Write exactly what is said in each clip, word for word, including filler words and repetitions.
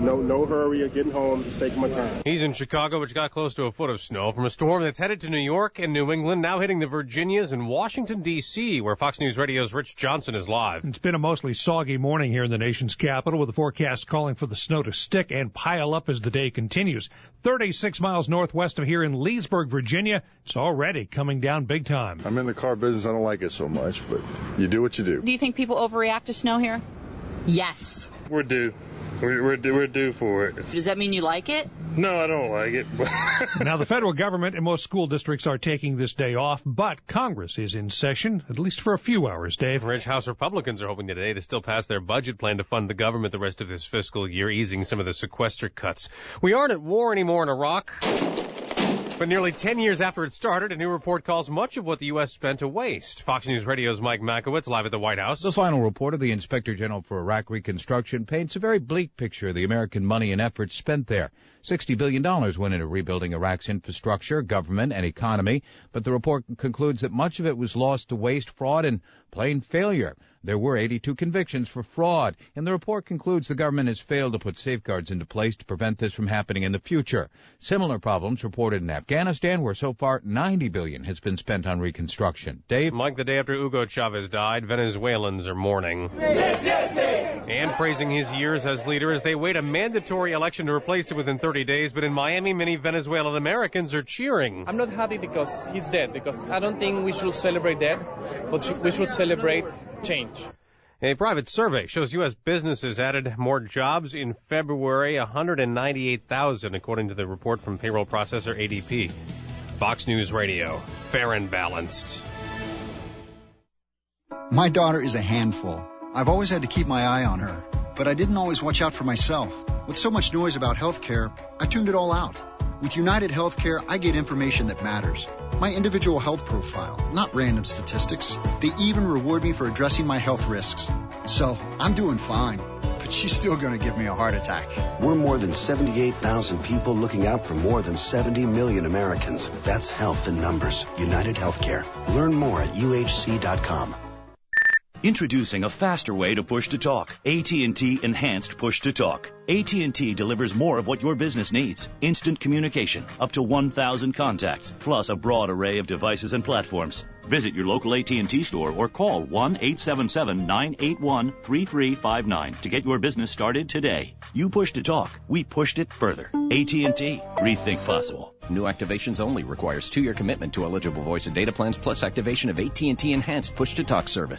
No, no hurry of getting home. Just taking my time. He's in Chicago, which got close to a foot of snow from a storm that's headed to New York and New England, now hitting the Virginias and Washington, D C, where Fox News Radio's Rich Johnson is live. It's been a mostly soggy morning here in the nation's capital, with the forecast calling for the snow to stick and pile up as the day continues. thirty-six miles northwest of here in Leesburg, Virginia, it's already coming down big time. I'm in the car business. I don't like it so much, but you do what you do. Do you think people overreact to snow here? Yes. We're due. We're, we're, due, we're due for it. Does that mean you like it? No, I don't like it. Now, the federal government and most school districts are taking this day off, but Congress is in session, at least for a few hours, Dave. Rich, House Republicans are hoping today to still pass their budget plan to fund the government the rest of this fiscal year, easing some of the sequester cuts. We aren't at war anymore in Iraq. But nearly ten years after it started, a new report calls much of what the U S spent to waste. Fox News Radio's Mike Makowitz live at the White House. The final report of the Inspector General for Iraq Reconstruction paints a very bleak picture of the American money and efforts spent there. sixty billion dollars went into rebuilding Iraq's infrastructure, government, and economy, but the report concludes that much of it was lost to waste, fraud, and plain failure. There were eighty-two convictions for fraud, and the report concludes the government has failed to put safeguards into place to prevent this from happening in the future. Similar problems reported in Afghanistan, where so far ninety billion dollars has been spent on reconstruction. Dave? Mike, the day after Hugo Chavez died, Venezuelans are mourning and praising his years as leader as they wait a mandatory election to replace him within thirty days. But in Miami, many Venezuelan Americans are cheering. I'm not happy because he's dead, because I don't think we should celebrate death, but we should celebrate change. A private survey shows U S businesses added more jobs in February, one hundred ninety-eight thousand, according to the report from payroll processor A D P. Fox News Radio, fair and balanced. My daughter is a handful. I've always had to keep my eye on her, but I didn't always watch out for myself. With so much noise about healthcare, I tuned it all out. With United Healthcare, I get information that matters. My individual health profile, not random statistics. They even reward me for addressing my health risks. So, I'm doing fine, but she's still going to give me a heart attack. We're more than seventy-eight thousand people looking out for more than seventy million Americans. That's health in numbers. United Healthcare. Learn more at U H C dot com. Introducing a faster way to push-to-talk. A T and T Enhanced Push-to-Talk. A T and T delivers more of what your business needs. Instant communication, up to one thousand contacts, plus a broad array of devices and platforms. Visit your local A T and T store or call one eight seven seven, nine eight one, three three five nine to get your business started today. You pushed to talk. We pushed it further. A T and T. Rethink possible. New activations only. Requires two-year commitment to eligible voice and data plans plus activation of A T and T Enhanced Push-to-Talk service.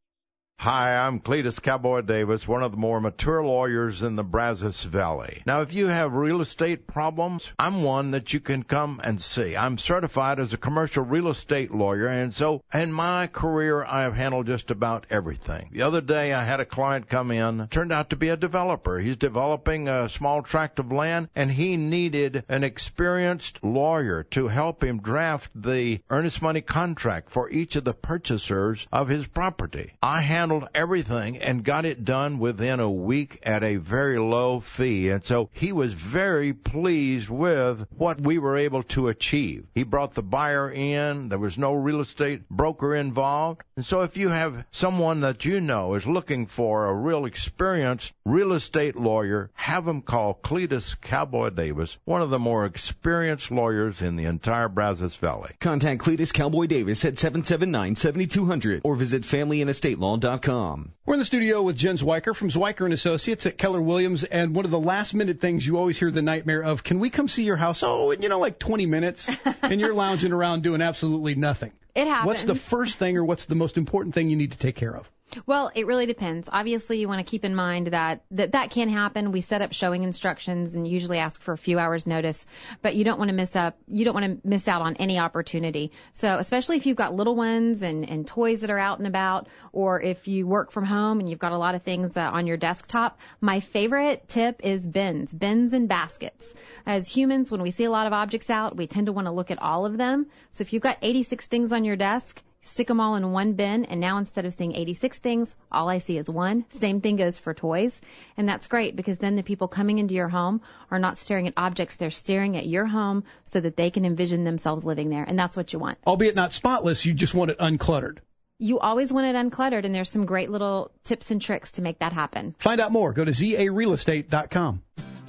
Hi, I'm Cletus Cowboy Davis, one of the more mature lawyers in the Brazos Valley. Now, if you have real estate problems, I'm one that you can come and see. I'm certified as a commercial real estate lawyer, and so in my career, I have handled just about everything. The other day, I had a client come in, turned out to be a developer. He's developing a small tract of land, and he needed an experienced lawyer to help him draft the earnest money contract for each of the purchasers of his property. I handled everything and got it done within a week at a very low fee. And so he was very pleased with what we were able to achieve. He brought the buyer in. There was no real estate broker involved. And so if you have someone that you know is looking for a real experienced real estate lawyer, have him call Cletus Cowboy Davis, one of the more experienced lawyers in the entire Brazos Valley. Contact Cletus Cowboy Davis at seven seven nine, seven two zero zero or visit family and estate law dot com. We're in the studio with Jen Zwiker from Zwiker and Associates at Keller Williams, and one of the last-minute things you always hear the nightmare of, can we come see your house? Oh, you know, like twenty minutes, and you're lounging around doing absolutely nothing. It happens. What's the first thing or what's the most important thing you need to take care of? Well, it really depends. Obviously, you want to keep in mind that, that that can happen. We set up showing instructions and usually ask for a few hours notice, but you don't want to miss up, you don't want to miss out on any opportunity. So especially if you've got little ones and, and toys that are out and about, or if you work from home and you've got a lot of things uh, on your desktop, my favorite tip is bins, bins and baskets. As humans, when we see a lot of objects out, we tend to want to look at all of them. So if you've got eighty-six things on your desk, stick them all in one bin, and now instead of seeing eighty-six things, all I see is one. Same thing goes for toys, and that's great because then the people coming into your home are not staring at objects. They're staring at your home so that they can envision themselves living there, and that's what you want. Albeit not spotless, you just want it uncluttered. You always want it uncluttered, and there's some great little tips and tricks to make that happen. Find out more. Go to Z A real estate dot com.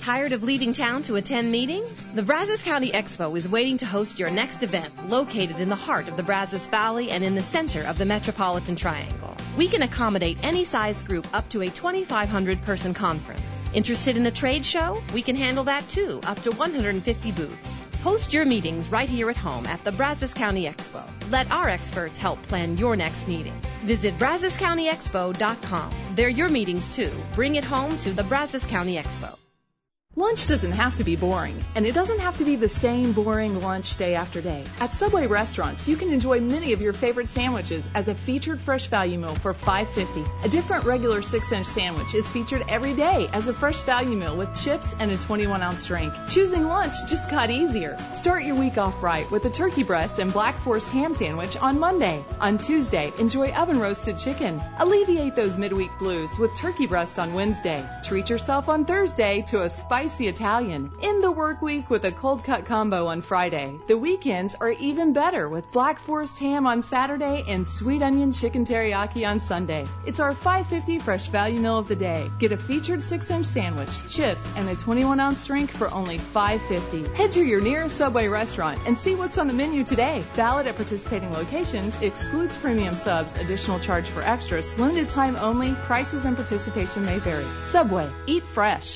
Tired of leaving town to attend meetings? The Brazos County Expo is waiting to host your next event, located in the heart of the Brazos Valley and in the center of the Metropolitan Triangle. We can accommodate any size group up to a twenty-five hundred person conference. Interested in a trade show? We can handle that too, up to one hundred fifty booths. Host your meetings right here at home at the Brazos County Expo. Let our experts help plan your next meeting. Visit Brazos County Expo dot com. They're your meetings too. Bring it home to the Brazos County Expo. Lunch doesn't have to be boring, and it doesn't have to be the same boring lunch day after day. At Subway restaurants, you can enjoy many of your favorite sandwiches as a featured fresh value meal for five fifty. A different regular six-inch sandwich is featured every day as a fresh value meal with chips and a twenty-one ounce drink. Choosing lunch just got easier. Start your week off right with a turkey breast and Black Forest ham sandwich on Monday. On Tuesday, enjoy oven-roasted chicken. Alleviate those midweek blues with turkey breast on Wednesday. Treat yourself on Thursday to a spicy Spicy Italian. End the work week with a cold cut combo on Friday. The weekends are even better with Black Forest ham on Saturday and sweet onion chicken teriyaki on Sunday. It's our five fifty fresh value meal of the day. Get a featured six-inch sandwich, chips, and a twenty-one ounce drink for only five fifty. Head to your nearest Subway restaurant and see what's on the menu today. Valid at participating locations. Excludes premium subs. Additional charge for extras. Limited time only. Prices and participation may vary. Subway. Eat fresh.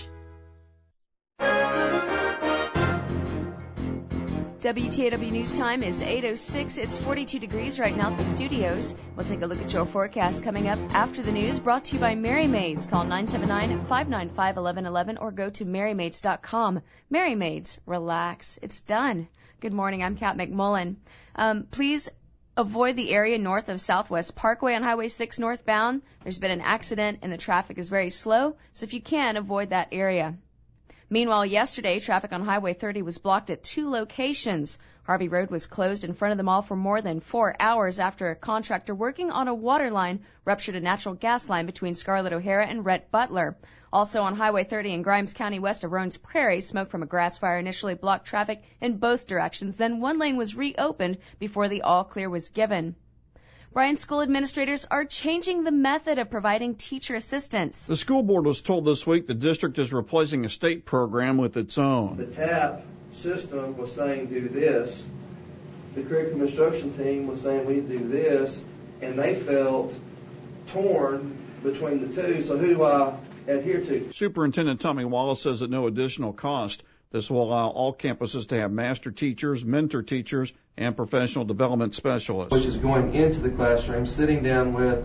W T A W News Time is eight oh six. It's forty-two degrees right now at the studios. We'll take a look at your forecast coming up after the news, brought to you by Mary Maids. Call nine seven nine, five nine five, one one one one or go to mary maids dot com. Mary Maids, relax. It's done. Good morning. I'm Kat McMullen. Um, please avoid the area north of Southwest Parkway on Highway six northbound. There's been an accident and the traffic is very slow, so if you can, avoid that area. Meanwhile, yesterday, traffic on Highway thirty was blocked at two locations. Harvey Road was closed in front of the mall for more than four hours after a contractor working on a water line ruptured a natural gas line between Scarlett O'Hara and Rhett Butler. Also on Highway thirty in Grimes County west of Roans Prairie, smoke from a grass fire initially blocked traffic in both directions. Then one lane was reopened before the all clear was given. Brian, school administrators are changing the method of providing teacher assistance. The school board was told this week the district is replacing a state program with its own. The T A P system was saying do this. The curriculum instruction team was saying we need to do this. And they felt torn between the two. So who do I adhere to? Superintendent Tommy Wallace says at no additional cost, this will allow all campuses to have master teachers, mentor teachers, and professional development specialists. Which is going into the classroom, sitting down with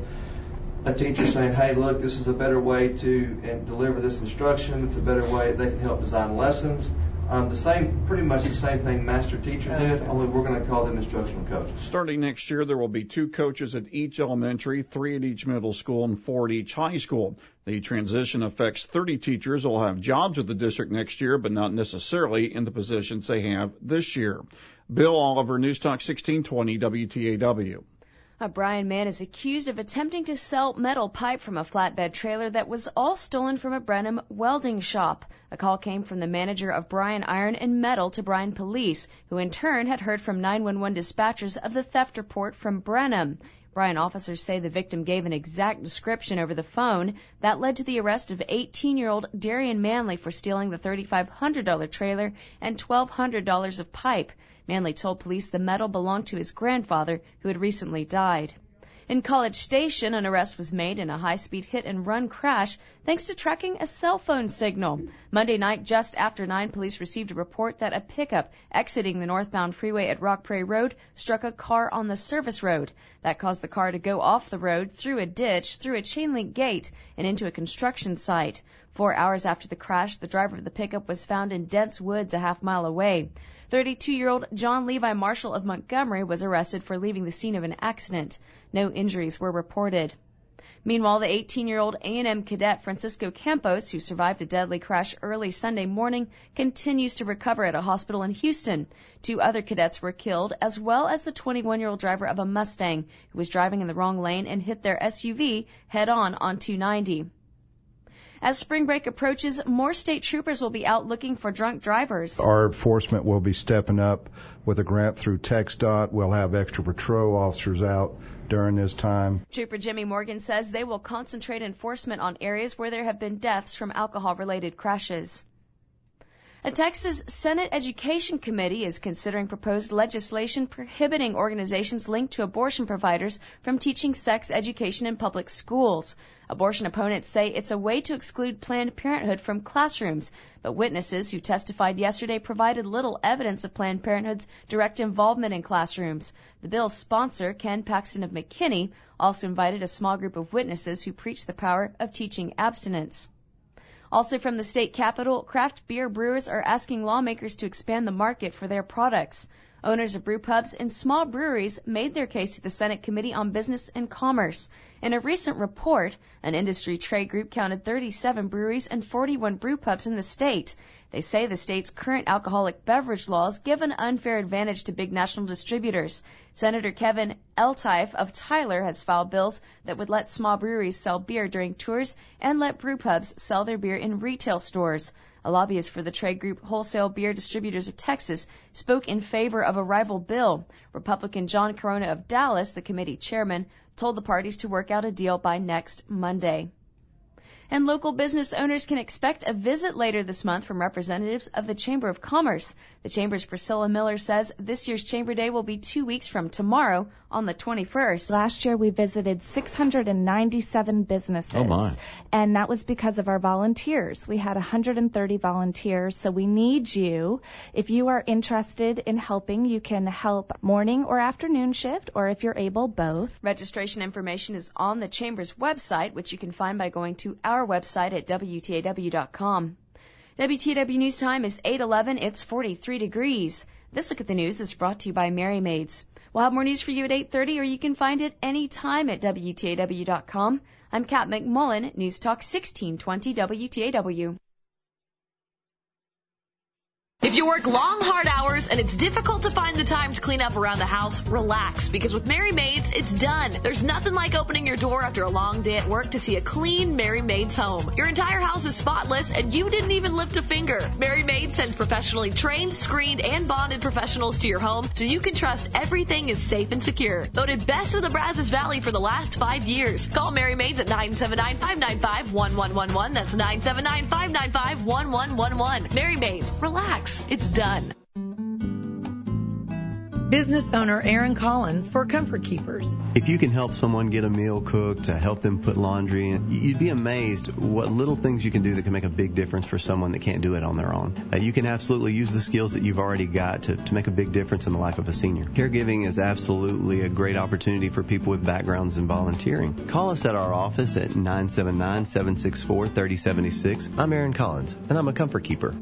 a teacher saying, hey, look, this is a better way to deliver this instruction. It's a better way they can help design lessons. Um, the same, pretty much the same thing master teacher did, only we're going to call them instructional coaches. Starting next year, there will be two coaches at each elementary, three at each middle school, and four at each high school. The transition affects thirty teachers who will have jobs with the district next year, but not necessarily in the positions they have this year. Bill Oliver, News Talk sixteen twenty W T A W. A Bryan man is accused of attempting to sell metal pipe from a flatbed trailer that was all stolen from a Brenham welding shop. A call came from the manager of Bryan Iron and Metal to Bryan Police, who in turn had heard from nine one one dispatchers of the theft report from Brenham. Bryan officers say the victim gave an exact description over the phone. That led to the arrest of eighteen-year-old Darian Manley for stealing the thirty-five hundred dollars trailer and twelve hundred dollars of pipe. Manley told police the metal belonged to his grandfather, who had recently died. In College Station, an arrest was made in a high-speed hit-and-run crash thanks to tracking a cell phone signal. Monday night, just after nine, police received a report that a pickup exiting the northbound freeway at Rock Prairie Road struck a car on the service road. That caused the car to go off the road, through a ditch, through a chain-link gate, and into a construction site. Four hours after the crash, the driver of the pickup was found in dense woods a half mile away. thirty-two-year-old John Levi Marshall of Montgomery was arrested for leaving the scene of an accident. No injuries were reported. Meanwhile, the eighteen-year-old A and M cadet Francisco Campos, who survived a deadly crash early Sunday morning, continues to recover at a hospital in Houston. Two other cadets were killed, as well as the twenty-one-year-old driver of a Mustang, who was driving in the wrong lane and hit their S U V head-on on two ninety. As spring break approaches, more state troopers will be out looking for drunk drivers. Our enforcement will be stepping up with a grant through TxDOT. We'll have extra patrol officers out during this time. Trooper Jimmy Morgan says they will concentrate enforcement on areas where there have been deaths from alcohol-related crashes. A Texas Senate Education Committee is considering proposed legislation prohibiting organizations linked to abortion providers from teaching sex education in public schools. Abortion opponents say it's a way to exclude Planned Parenthood from classrooms, but witnesses who testified yesterday provided little evidence of Planned Parenthood's direct involvement in classrooms. The bill's sponsor, Ken Paxton of McKinney, also invited a small group of witnesses who preached the power of teaching abstinence. Also from the state capitol, craft beer brewers are asking lawmakers to expand the market for their products. Owners of brew pubs and small breweries made their case to the Senate Committee on Business and Commerce. In a recent report, an industry trade group counted thirty-seven breweries and forty-one brew pubs in the state. They say the state's current alcoholic beverage laws give an unfair advantage to big national distributors. Senator Kevin Eltife of Tyler has filed bills that would let small breweries sell beer during tours and let brew pubs sell their beer in retail stores. A lobbyist for the trade group Wholesale Beer Distributors of Texas spoke in favor of a rival bill. Republican John Corona of Dallas, the committee chairman, told the parties to work out a deal by next Monday. And local business owners can expect a visit later this month from representatives of the Chamber of Commerce. The Chamber's Priscilla Miller says this year's Chamber Day will be two weeks from tomorrow on the twenty-first. Last year we visited six hundred ninety-seven businesses. Oh my. And that was because of our volunteers. We had one hundred thirty volunteers, so we need you. If you are interested in helping, you can help morning or afternoon shift, or if you're able, both. Registration information is on the Chamber's website, which you can find by going to our website at W T A W dot com. W T A W News Time is eight eleven. It's forty-three degrees. This look at the news is brought to you by Mary Maids. We'll have more news for you at eight thirty, or you can find it anytime at W T A W dot com. I'm Kat McMullen, News Talk sixteen twenty W T A W. If you work long, hard hours and it's difficult to find the time to clean up around the house, relax, because with Mary Maids, it's done. There's nothing like opening your door after a long day at work to see a clean Mary Maids home. Your entire house is spotless and you didn't even lift a finger. Mary Maids sends professionally trained, screened, and bonded professionals to your home so you can trust everything is safe and secure. Voted best of the Brazos Valley for the last five years. Call Mary Maids at nine seven nine, five nine five, one one one one. That's nine seven nine, five nine five, one one one one. Mary Maids, relax. It's done. Business owner Aaron Collins for Comfort Keepers. If you can help someone get a meal cooked, to help them put laundry in, you'd be amazed what little things you can do that can make a big difference for someone that can't do it on their own. Uh, you can absolutely use the skills that you've already got to, to make a big difference in the life of a senior. Caregiving is absolutely a great opportunity for people with backgrounds in volunteering. Call us at our office at nine seven nine, seven six four, three zero seven six. I'm Aaron Collins, and I'm a Comfort Keeper.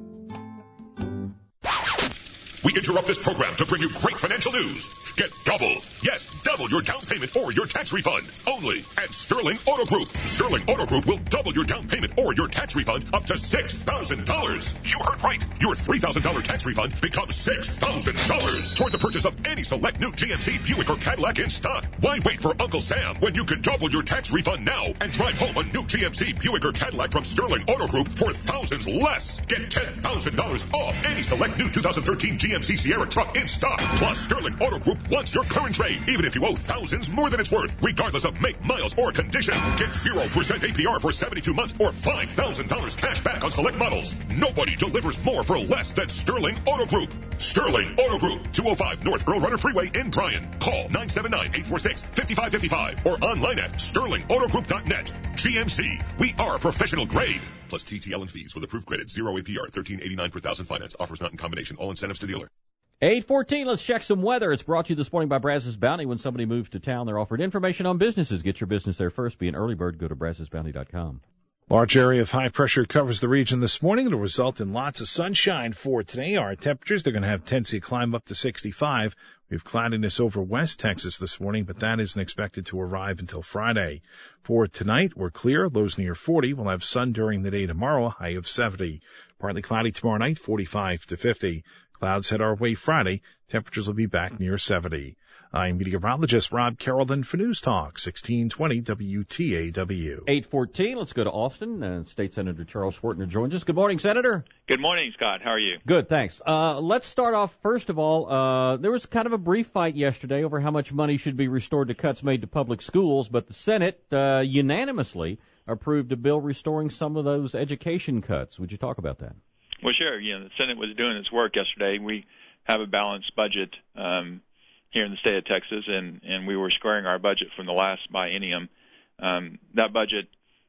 We interrupt this program to bring you great financial news. Get double, yes, double your down payment or your tax refund only at Sterling Auto Group. Sterling Auto Group will double your down payment or your tax refund up to six thousand dollars. You heard right. Your three thousand dollars tax refund becomes six thousand dollars toward the purchase of any select new G M C, Buick, or Cadillac in stock. Why wait for Uncle Sam when you can double your tax refund now and drive home a new G M C, Buick, or Cadillac from Sterling Auto Group for thousands less? Get ten thousand dollars off any select new two thousand thirteen G M C Sierra truck in stock. Plus, Sterling Auto Group wants your current trade, even if you owe thousands more than it's worth, regardless of make, miles, or condition. Get zero percent A P R for seventy-two months or five thousand dollars cash back on select models. Nobody delivers more for less than Sterling Auto Group. Sterling Auto Group, two oh five North Earl Runner Freeway in Bryan. Call nine seven nine, eight four six, five five five five or online at sterling auto group dot net. G M C, we are professional grade. Plus T T L and fees with approved credit. Zero A P R, thirteen eighty-nine per thousand finance. Offers not in combination. All incentives to dealer. eight fourteen, let's check some weather. It's brought to you this morning by Brazos Bounty. When somebody moves to town, they're offered information on businesses. Get your business there first. Be an early bird. Go to brazos bounty dot com. Large area of high pressure covers the region this morning. It'll result in lots of sunshine for today. Our temperatures, they're going to have tendency to climb up to sixty-five. We have cloudiness over West Texas this morning, but that isn't expected to arrive until Friday. For tonight, we're clear. Lows near forty. We'll have sun during the day tomorrow, a high of seventy. Partly cloudy tomorrow night, forty-five to fifty. Clouds head our way Friday. Temperatures will be back near seventy. I'm meteorologist Rob Carrollton for News Talk, sixteen twenty W T A W. eight fourteen, let's go to Austin. Uh, State Senator Charles Schwertner joins us. Good morning, Senator. Good morning, Scott. How are you? Good, thanks. Uh, let's start off, first of all, uh, there was kind of a brief fight yesterday over how much money should be restored to cuts made to public schools, but the Senate uh, unanimously approved a bill restoring some of those education cuts. Would you talk about that? Well, sure. You know, the Senate was doing its work yesterday. We have a balanced budget um, here in the state of Texas, and, and we were squaring our budget from the last biennium. Um, that budget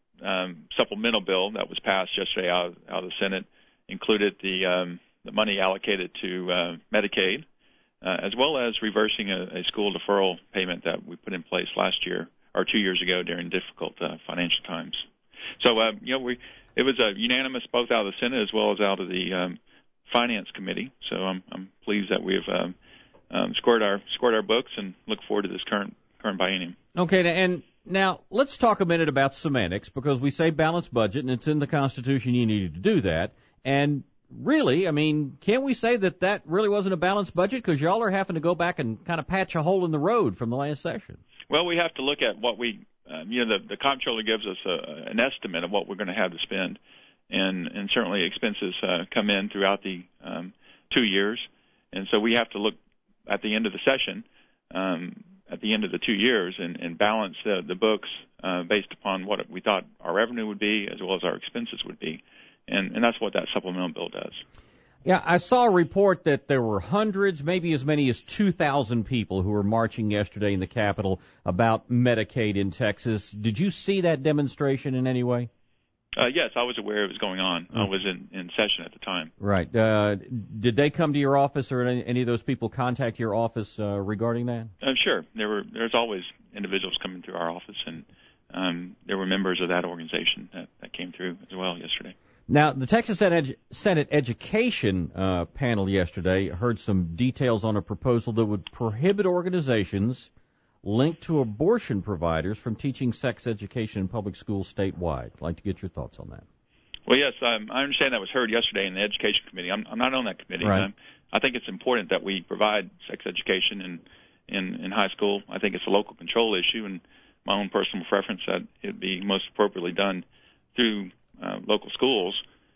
um, supplemental bill that was passed yesterday out of, out of the Senate included the, um, the money allocated to uh, Medicaid, uh, as well as reversing a, a school deferral payment that we put in place last year or two years ago during difficult uh, financial times. So, uh, you know, we it was uh, unanimous both out of the Senate as well as out of the um, Finance Committee. So I'm, I'm pleased that we've um, um, scored our scored our books and look forward to this current current biennium. Okay, and now let's talk a minute about semantics, because we say balanced budget, and it's in the Constitution you needed to do that. And really, I mean, can't we say that that really wasn't a balanced budget, because y'all are having to go back and kind of patch a hole in the road from the last session? Well, we have to look at what we, um, you know, the, the comptroller gives us a, an estimate of what we're going to have to spend, and, and certainly expenses uh, come in throughout the um, two years, and so we have to look at the end of the session, um, at the end of the two years, and, and balance the, the books uh, based upon what we thought our revenue would be as well as our expenses would be, and, and that's what that supplemental bill does. Yeah, I saw a report that there were hundreds, maybe as many as two thousand people who were marching yesterday in the Capitol about Medicaid in Texas. Did you see that demonstration in any way? Uh, yes, I was aware it was going on. I was in, in session at the time. Right. Uh, did they come to your office, or any, any of those people contact your office uh, regarding that? Uh, sure. There were. There's always individuals coming through our office, and um, there were members of that organization that, that came through as well yesterday. Now, the Texas Senate Education uh, panel yesterday heard some details on a proposal that would prohibit organizations linked to abortion providers from teaching sex education in public schools statewide. I'd like to get your thoughts on that. Well, yes, um, I understand that was heard yesterday in the Education Committee. I'm, I'm not on that committee. Right. Um, I think it's important that we provide sex education in, in, in high school. I think it's a local control issue, and my own personal preference that it would be most appropriately done through Uh, local schools,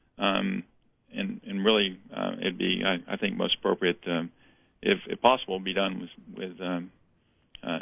um, and, and really uh, it'd be, I, I think, most appropriate, um, if, if possible, be done with, with um, uh,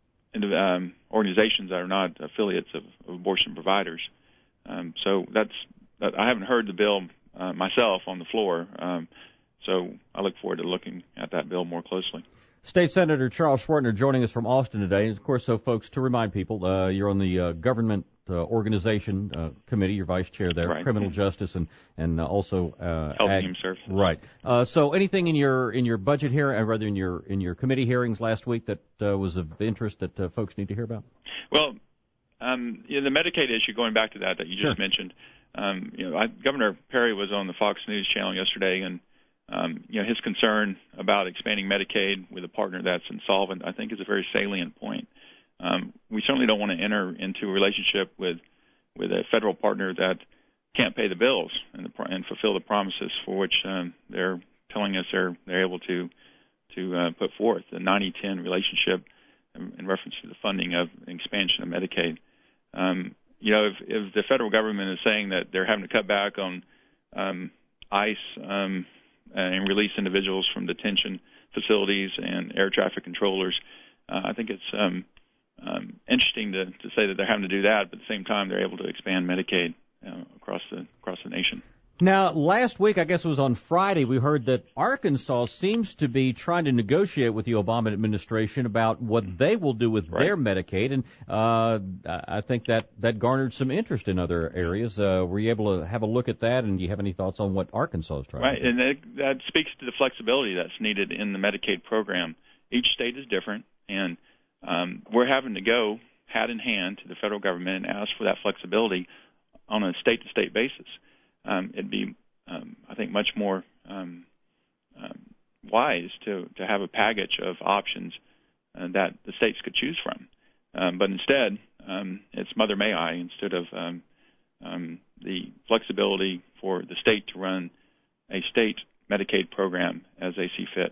um, organizations that are not affiliates of, of abortion providers. Um, so that's, that, I haven't heard the bill uh, myself on the floor, um, so I look forward to looking at that bill more closely. State Senator Charles Schwertner joining us from Austin today. And of course, so folks, to remind people, uh, you're on the uh, government uh, organization uh, committee. You're vice chair there, right. criminal justice, and and uh, also uh, Health ag- and Human Services. Right. Uh, so, anything in your in your budget here, or rather in your in your committee hearings last week that uh, was of interest that uh, folks need to hear about? Well, um, you know, the Medicaid issue, going back to that that you just Sure. mentioned. Um, you know, I, Governor Perry was on the Fox News channel yesterday, and Um, you know, his concern about expanding Medicaid with a partner that's insolvent, I think, is a very salient point. Um, we certainly don't want to enter into a relationship with with a federal partner that can't pay the bills and, the, and fulfill the promises for which um, they're telling us they're they're able to to uh, put forth. The ninety ten relationship in, in reference to the funding of expansion of Medicaid. Um, you know, if, if the federal government is saying that they're having to cut back on um, ICE. Um, and release individuals from detention facilities and air traffic controllers. Uh, I think it's um, um, interesting to, to say that they're having to do that, but at the same time they're able to expand Medicaid uh, across the across the nation. Now, last week, I guess it was on Friday, we heard that Arkansas seems to be trying to negotiate with the Obama administration about what they will do with Right. their Medicaid, and uh, I think that, that garnered some interest in other areas. Uh, were you able to have a look at that, and do you have any thoughts on what Arkansas is trying Right, to do? and that, that speaks to the flexibility that's needed in the Medicaid program. Each state is different, and um, we're having to go hat in hand to the federal government and ask for that flexibility on a state-to-state basis. Um, it'd be, um, I think, much more um, um, wise to, to have a package of options uh, that the states could choose from. Um, but instead, um, it's Mother May I instead of um, um, the flexibility for the state to run a state Medicaid program as they see fit.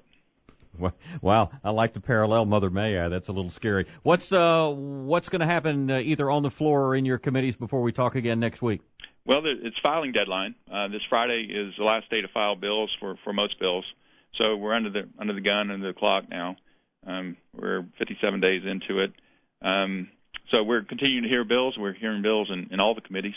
Wow, I like the parallel, Mother May I. That's a little scary. What's uh, what's going to happen uh, either on the floor or in your committees before we talk again next week? Well, it's filing deadline. Uh, this Friday is the last day to file bills for, for most bills. So we're under the under the gun, under the clock now. Um, we're fifty-seven days into it. Um, so we're continuing to hear bills. We're hearing bills in, in all the committees.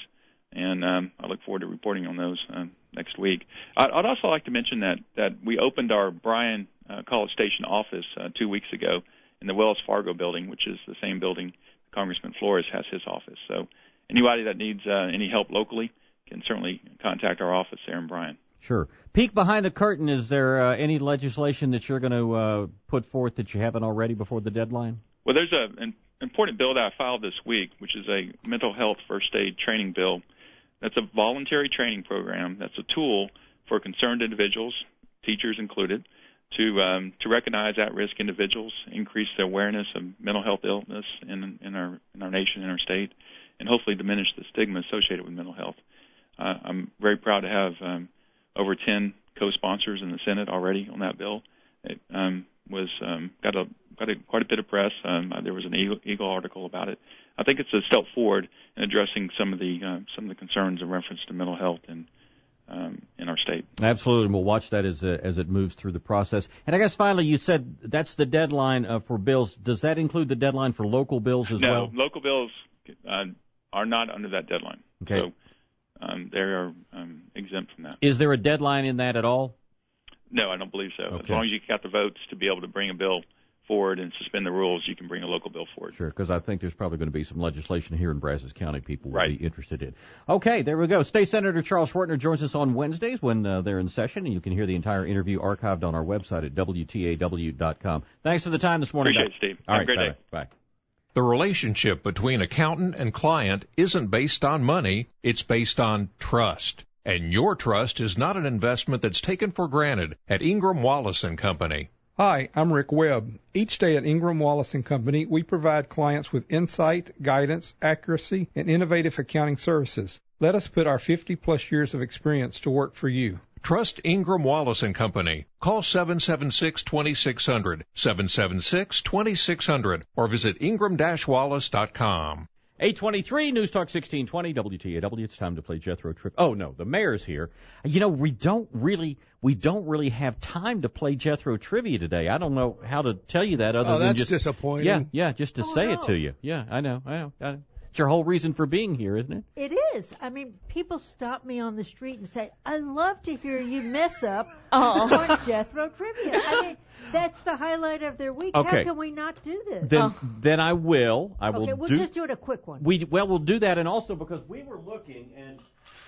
and um, I look forward to reporting on those uh, next week. I'd, I'd also like to mention that, that we opened our Bryan uh, College Station office uh, two weeks ago in the Wells Fargo building, which is the same building Congressman Flores has his office. So anybody that needs uh, any help locally can certainly contact our office there in Bryan. Sure. Peek behind the curtain, is there uh, any legislation that you're going to uh, put forth that you haven't already before the deadline? Well, there's a, an important bill that I filed this week, which is a mental health first aid training bill. That's a voluntary training program. That's a tool for concerned individuals, teachers included, to um, to recognize at-risk individuals, increase the awareness of mental health illness in, in our in our nation, in our state, and hopefully diminish the stigma associated with mental health. Uh, I'm very proud to have um, over ten co-sponsors in the Senate already on that bill. It um, was um, got a got a, quite a bit of press. Um, there was an Eagle, Eagle article about it. I think it's a step forward in addressing some of the uh, some of the concerns in reference to mental health in um, in our state. Absolutely, and we'll watch that as uh, as it moves through the process. And I guess finally, you said that's the deadline uh, for bills. Does that include the deadline for local bills as no, well? No, local bills uh, are not under that deadline. Okay. So um, they are um, exempt from that. Is there a deadline in that at all? No, I don't believe so. Okay. As long as you got the votes to be able to bring a bill forward and suspend the rules, you can bring a local bill forward. Sure, because I think there's probably going to be some legislation here in Brazos County people will right. be interested in. Okay, there we go. State Senator Charles Schwertner joins us on Wednesdays when uh, they're in session, and you can hear the entire interview archived on our website at W T A W dot com. Thanks for the time this morning. Appreciate it, Steve. All Have right, a great bye. day. Bye. The relationship between accountant and client isn't based on money, it's based on trust. And your trust is not an investment that's taken for granted at Ingram Wallace and Company. Hi, I'm Rick Webb. Each day at Ingram Wallace and Company, we provide clients with insight, guidance, accuracy, and innovative accounting services. Let us put our fifty plus years of experience to work for you. Trust Ingram Wallace and Company. Call seven seven six, two six zero zero, seven seven six, two six zero zero, or visit ingram dash wallace dot com. eight twenty-three, News Talk sixteen twenty, W T A W. It's time to play Jethro Trivia. Oh, no, the mayor's here. You know, we don't really we don't really have time to play Jethro Trivia today. I don't know how to tell you that other oh, than that's just... disappointing. Yeah, yeah, just to oh, say no. it to you. Yeah, I know, I know, I know. It's your whole reason for being here, isn't it? It is. I mean, people stop me on the street and say, I love to hear you mess up oh. on Jethro Trivia. I mean, that's the highlight of their week. Okay. How can we not do this? Then, oh. then I will. I will okay, we'll do, just do it a quick one. We well, we'll do that, and also because we were looking, and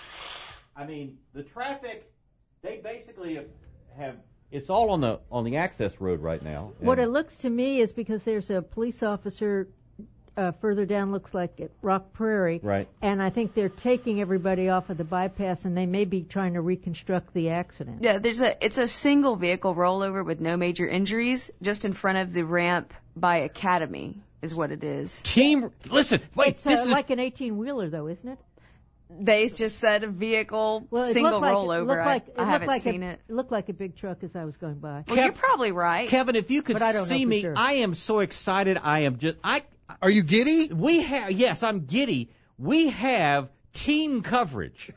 I mean, the traffic. They basically have, have it's all on the on the access road right now. What it looks to me is because there's a police officer uh, further down, looks like at Rock Prairie, right? And I think they're taking everybody off of the bypass, and they may be trying to reconstruct the accident. Yeah, there's a it's a single vehicle rollover with no major injuries, just in front of the ramp by Academy is what it is. Team, listen, wait, it's this uh, is like an eighteen wheeler, though, isn't it? They just said a vehicle, well, it single like, rollover. It looked like, it I, I haven't like seen a, it. It looked like a big truck as I was going by. Well, Kev, you're probably right. Kevin, if you could but I don't see know for me, sure. I am so excited. I am just I. Are you giddy? We have yes, I'm giddy. We have team coverage.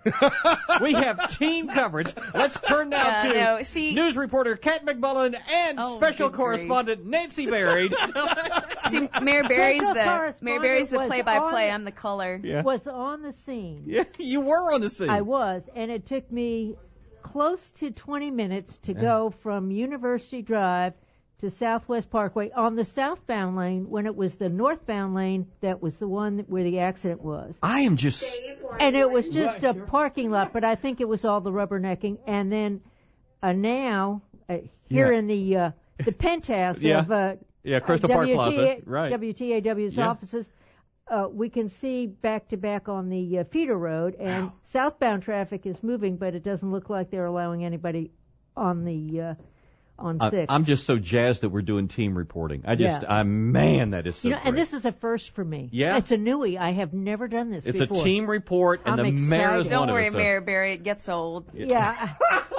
We have team coverage. Let's turn now yeah, to no, see, news reporter Kat McMullen and oh, special correspondent grief. Nancy Berry. See, Mayor Barry's the Mayor Barry's the was play-by-play. on- I'm the color. Yeah. Was on the scene. Yeah, you were on the scene. I was, and it took me close to twenty minutes to go from University Drive to Southwest Parkway on the southbound lane when it was the northbound lane that was the one where the accident was. I am just... And it was just a parking lot, but I think it was all the rubbernecking. And then uh, now, uh, here Yeah. in the uh, the penthouse Yeah. of uh, Yeah, Crystal uh, Park W T A, Plaza. Right. W T A W's Yeah. offices, uh, we can see back-to-back on the uh, feeder road, and wow. southbound traffic is moving, but it doesn't look like they're allowing anybody on the uh, on I, six. I'm just so jazzed that we're doing team reporting. I just, Yeah. I man, that is so you know, great. and this is a first for me. Yeah. It's a newie. I have never done this It's before. a team report, and I'm the excited. mayor is Don't one worry, of us. Mayor Barry. It gets old. Yeah.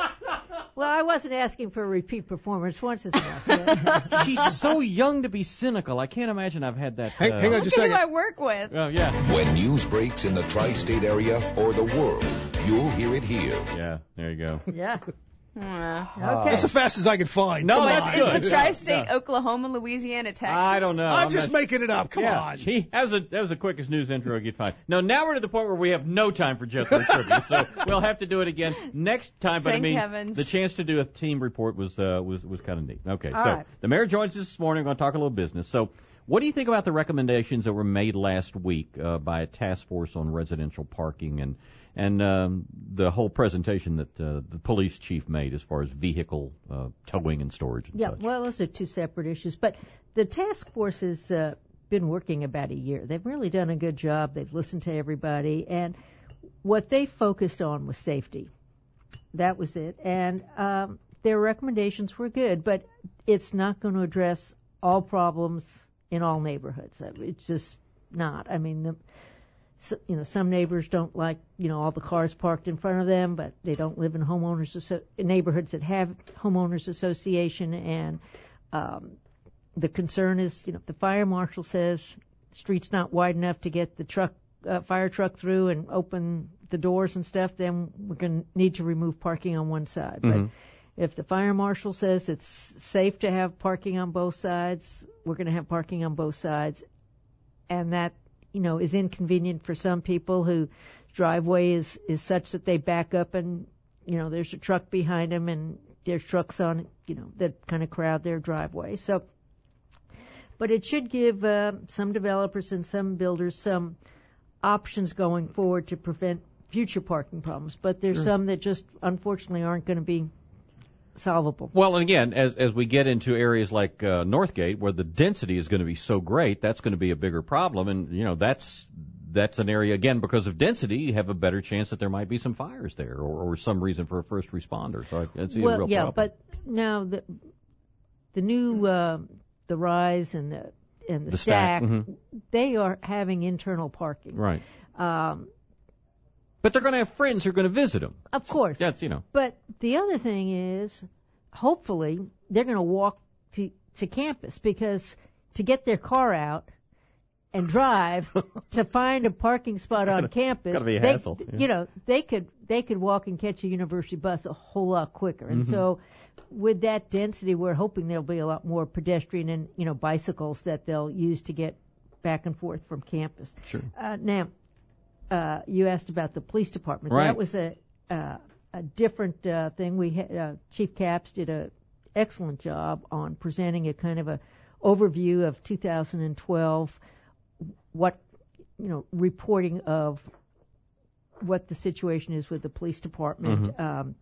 Well, I wasn't asking for a repeat performance. Once is enough. Yeah. She's so young to be cynical. I can't imagine I've had that. Hang, uh, hang on Look just a at who second. I work with. Oh, yeah. When news breaks in the tri-state area or the world, you'll hear it here. Yeah, there you go. Yeah. Uh, okay. That's the fastest I could find. No, Come that's on. good. Is the tri-state Yeah. Oklahoma, Louisiana, Texas? I don't know. I'm, I'm just not... making it up. Come yeah. on. Gee, that was a that was the quickest news intro you'd find. No, now we're to the point where we have no time for Jethro trivia, so we'll have to do it again next time. But Thank I mean, heavens. the chance to do a team report was uh, was was kind of neat. Okay, All so right. the mayor joins us this morning. We're going to talk a little business. So, what do you think about the recommendations that were made last week uh, by a task force on residential parking and and um, the whole presentation that uh, the police chief made as far as vehicle uh, towing and storage and Yeah, such? well, those are two separate issues. But the task force has uh, been working about a year. They've really done a good job. They've listened to everybody. And what they focused on was safety. That was it. And um, their recommendations were good, but it's not going to address all problems in all neighborhoods. It's just not. I mean, the So, you know, some neighbors don't like, you know, all the cars parked in front of them, but they don't live in homeowners asso- neighborhoods that have homeowners association. And um, the concern is, you know, if the fire marshal says the street's not wide enough to get the truck, uh, fire truck through and open the doors and stuff, then we're going to need to remove parking on one side. Mm-hmm. But if the fire marshal says it's safe to have parking on both sides, we're going to have parking on both sides, and that, you know, is inconvenient for some people who driveway is, is such that they back up and, you know, there's a truck behind them and there's trucks on, you know, that kind of crowd their driveway. So, but it should give uh, some developers and some builders some options going forward to prevent future parking problems. But there's Sure. some that just unfortunately aren't going to be solvable. Well, and again, as as we get into areas like uh, Northgate, where the density is going to be so great, that's going to be a bigger problem. And you know, that's that's an area again because of density, you have a better chance that there might be some fires there, or, or some reason for a first responder. So I, I see well, a real yeah, problem. but now the the new uh, the Rise and the and the, The Stack, Stack, mhm. they are having internal parking. Right. Um, But they're going to have friends who are going to visit them. Of course. That's, you know. But the other thing is, hopefully, they're going to walk to, to campus, because to get their car out and drive to find a parking spot on campus, gotta be a they, hassle, yeah. you know, they could they could walk and catch a university bus a whole lot quicker. And Mhm. so, with that density, we're hoping there'll be a lot more pedestrian and, you know, bicycles that they'll use to get back and forth from campus. Sure. Uh, now, uh, you asked about the police department. Right. That was a uh, a different uh, thing. We had, uh, Chief Capps did a excellent job on presenting a kind of a overview of two thousand twelve, what, you know, reporting of what the situation is with the police department. Mm-hmm. Um,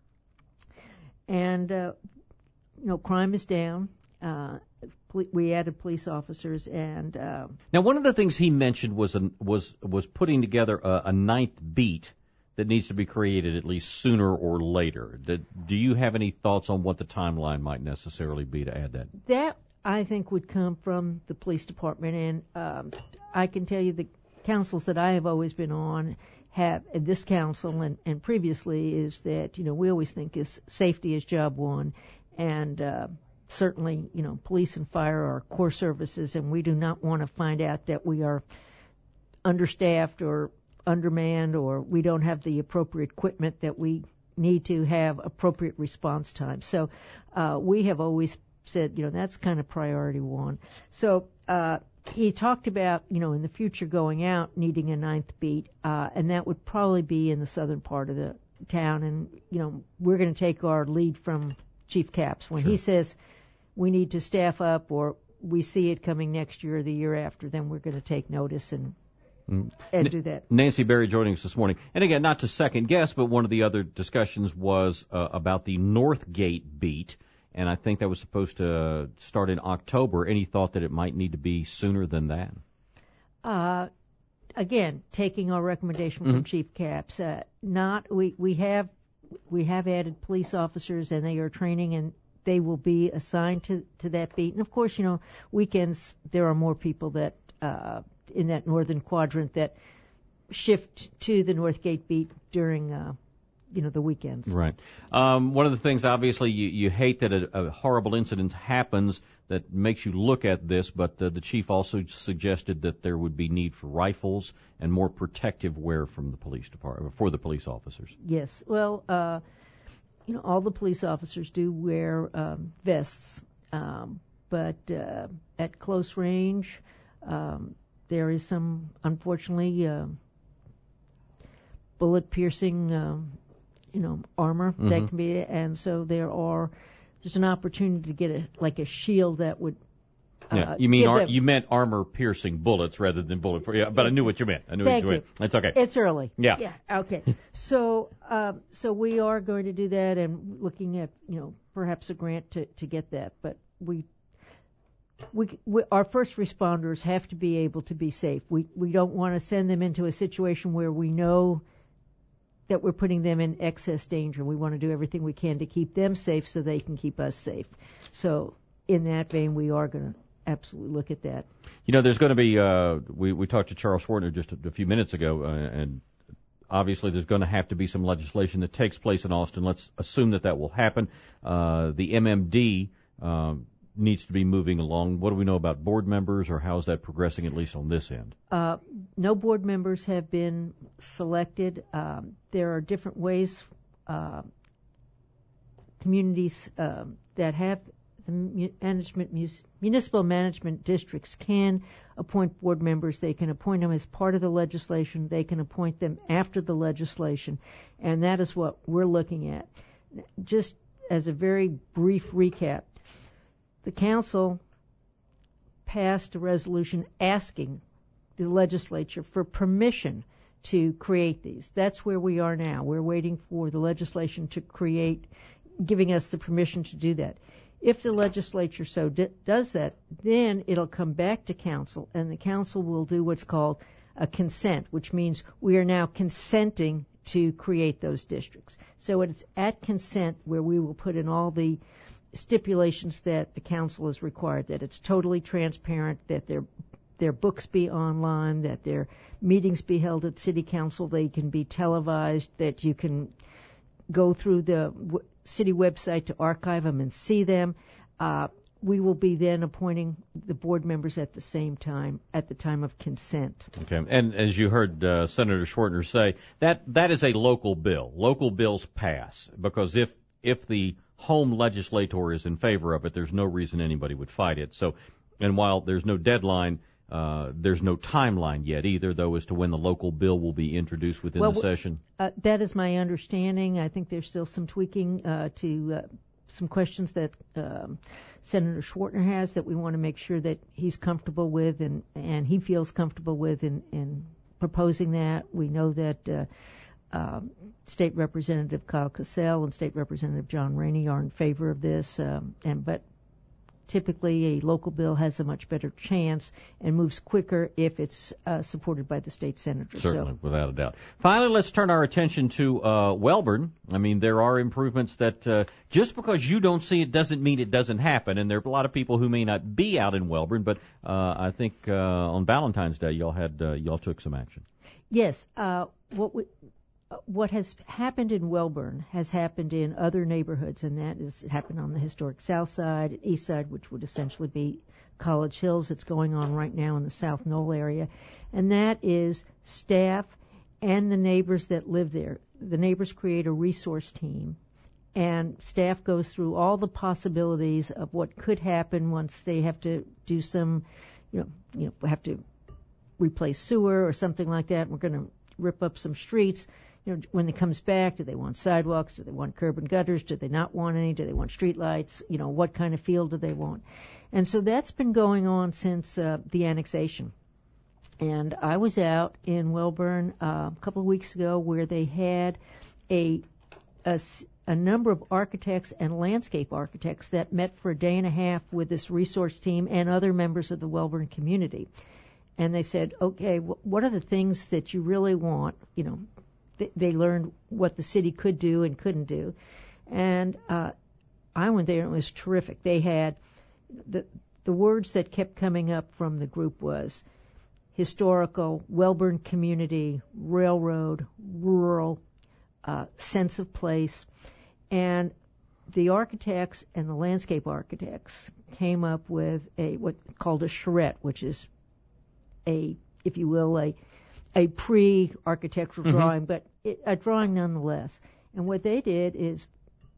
and, uh, you know, crime is down. Uh, pol- we added police officers, and uh, Now, one of the things he mentioned was an, was was putting together a, a ninth beat that needs to be created at least sooner or later. Did, do you have any thoughts on what the timeline might necessarily be to add that? that, I think, would come from the police department. And um, I can tell you the councils that I have always been on have, and this council and, and previously, is that, you know, we always think is safety is job one. And uh, certainly, you know, police and fire are core services, and we do not want to find out that we are understaffed or undermanned, or we don't have the appropriate equipment that we need to have appropriate response time. So uh, we have always said, you know, that's kind of priority one. So uh, he talked about, you know, in the future going out needing a ninth beat, uh, and that would probably be in the southern part of the town. And, you know, we're going to take our lead from Chief Capps. When he says we need to staff up, or we see it coming next year or the year after, then we're going to take notice and Mm. and N- do that. Nancy Berry joining us this morning. And again, not to second guess, but one of the other discussions was uh, about the Northgate beat, and I think that was supposed to start in October. Any thought that it might need to be sooner than that? Uh, again, taking our recommendation from Mhm. Chief Capps, uh, not we we have we have added police officers, and they are training, and they will be assigned to to that beat. And of course, you know, weekends there are more people that uh, in that northern quadrant that shift to the Northgate beat during uh, you know the weekends. Right. Um, one of the things, obviously, you, you hate that a, a horrible incident happens that makes you look at this, but the, the chief also suggested that there would be need for rifles and more protective wear from the police department for the police officers. Yes. Well, uh, you know, all the police officers do wear um, vests, um, but uh, at close range, um, there is some, unfortunately, uh, bullet-piercing, um, you know, armor Mm-hmm. that can be, and so there are. There's an opportunity to get a like a shield that would. Uh, Yeah, you mean give ar- them- you meant armor-piercing bullets rather than bullet. Yeah, but I knew what you meant. I knew Thank what you you. meant. That's okay. It's early. Yeah. Yeah. Okay. so, um, so we are going to do that, and looking at, you know, perhaps a grant to, to get that. But we, we, we, our first responders have to be able to be safe. We, we don't want to send them into a situation where we know that we're putting them in excess danger. We want to do everything we can to keep them safe so they can keep us safe. So, in that vein, we are going to absolutely look at that. You know, there's going to be, uh, we, we talked to Charles Schwartner just a, a few minutes ago, uh, and obviously there's going to have to be some legislation that takes place in Austin. Let's assume that that will happen. Uh, the M M D um, needs to be moving along. What do we know about board members, or how is that progressing, at least on this end? Uh, no board members have been selected. Um, there are different ways uh, communities uh, that have the management municipal management districts can appoint board members. They can appoint them as part of the legislation. They can appoint them after the legislation, and that is what we're looking at. Just as a very brief recap, the council passed a resolution asking the legislature for permission to create these. That's where we are now. We're waiting for the legislation to create, giving us the permission to do that. If the legislature so d- does that, then it'll come back to council, and the council will do what's called a consent, which means we are now consenting to create those districts. So it's at consent where we will put in all the stipulations that the council has required, that it's totally transparent, that their their books be online, that their meetings be held at city council, they can be televised, that you can go through the w- city website to archive them and see them. Uh, we will be then appointing the board members at the same time, at the time of consent. Okay, and as you heard uh, Senator Schwartner say, that that is a local bill. Local bills pass, because if if the home legislator is in favor of it, there's no reason anybody would fight it. So, and while there's no deadline, uh, there's no timeline yet either, though, as to when the local bill will be introduced within well, the session. Uh, that is my understanding. I think there's still some tweaking uh, to uh, some questions that um, Senator Schwartner has that we want to make sure that he's comfortable with, and, and he feels comfortable with in, in proposing that. We know that uh, um, State Representative Kyle Cassell and State Representative John Rainey are in favor of this, um, and but typically a local bill has a much better chance and moves quicker if it's uh, supported by the state senator. Certainly, so. without a doubt. Finally, let's turn our attention to uh, Wellborn. I mean, there are improvements that uh, just because you don't see it doesn't mean it doesn't happen, and there are a lot of people who may not be out in Wellborn, but uh, I think uh, on Valentine's Day y'all had uh, y'all took some action. Yes, uh, what we, what has happened in Wellborn has happened in other neighborhoods, and that is happened on the historic South Side, East Side, which would essentially be College Hills. It's going on right now in the South Knoll area, and that is staff and the neighbors that live there. The neighbors create a resource team, and staff goes through all the possibilities of what could happen once they have to do some, you know, you know, have to replace sewer or something like that. We're going to rip up some streets. You know, when it comes back, do they want sidewalks? Do they want curb and gutters? Do they not want any? Do they want street lights? You know, what kind of field do they want? And so that's been going on since uh, the annexation. And I was out in Wellborn uh, a couple of weeks ago where they had a, a, a number of architects and landscape architects that met for a day and a half with this resource team and other members of the Wellborn community. And they said, okay, wh- what are the things that you really want? You know, th- they learned what the city could do and couldn't do. And uh, I went there and it was terrific. They had the the words that kept coming up from the group was historical, Wellborn community, railroad, rural, uh, sense of place. And the architects and the landscape architects came up with a what called a charrette, which is a, if you will, a a pre-architectural Mm-hmm. drawing, but it, a drawing nonetheless. And what they did is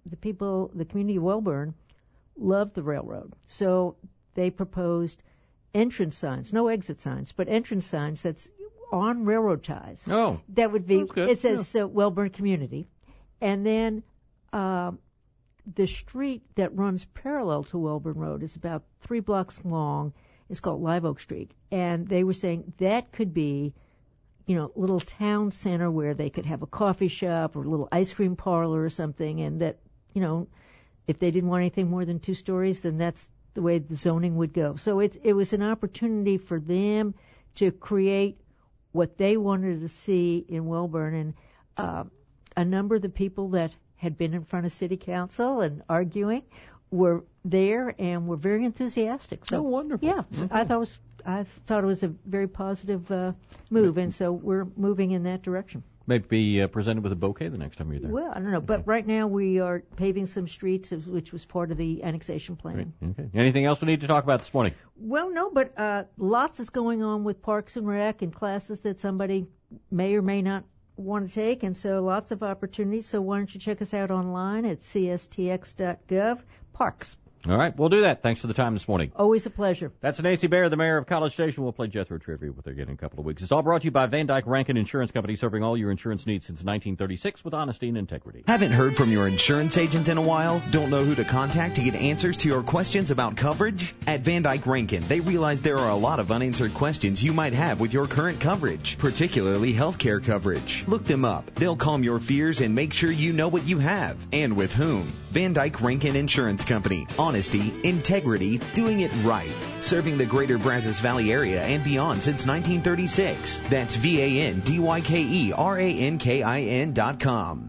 the people, the community of Welborn, loved the railroad. So they proposed entrance signs, no exit signs, but entrance signs that's on railroad ties. Oh. That would be, it says yeah. uh, Welborn Community. And then uh, the street that runs parallel to Welborn Road is about three blocks long. It's called Live Oak Street. And they were saying that could be, you know, little town center where they could have a coffee shop or a little ice cream parlor or something. And that, you know, if they didn't want anything more than two stories, then that's the way the zoning would go. So it, it was an opportunity for them to create what they wanted to see in Welborn. And uh, a number of the people that had been in front of city council and arguing were there and were very enthusiastic. So oh, wonderful. Yeah, so mm-hmm. I thought it was I thought it was a very positive uh, move, and so we're moving in that direction. Maybe be uh, presented with a bouquet the next time you're there. Well, I don't know, but right now we are paving some streets, which was part of the annexation plan. Great. Okay. Anything else we need to talk about this morning? Well, no, but uh, lots is going on with Parks and Rec and classes that somebody may or may not want to take, and so lots of opportunities. So why don't you check us out online at c s t x dot gov. Parks. All right, we'll do that. Thanks for the time this morning. Always a pleasure. That's Nancy Baer, the mayor of College Station. We'll play Jethro Trivia with her again in a couple of weeks. It's all brought to you by Van Dyke Rankin Insurance Company, serving all your insurance needs since nineteen thirty-six with honesty and integrity. Haven't heard from your insurance agent in a while? Don't know who to contact to get answers to your questions about coverage? At Van Dyke Rankin, they realize there are a lot of unanswered questions you might have with your current coverage, particularly healthcare coverage. Look them up. They'll calm your fears and make sure you know what you have and with whom. Van Dyke Rankin Insurance Company. Honesty, integrity, doing it right. Serving the greater Brazos Valley area and beyond since nineteen thirty-six. That's V A N D Y K E R A N K I N dot com.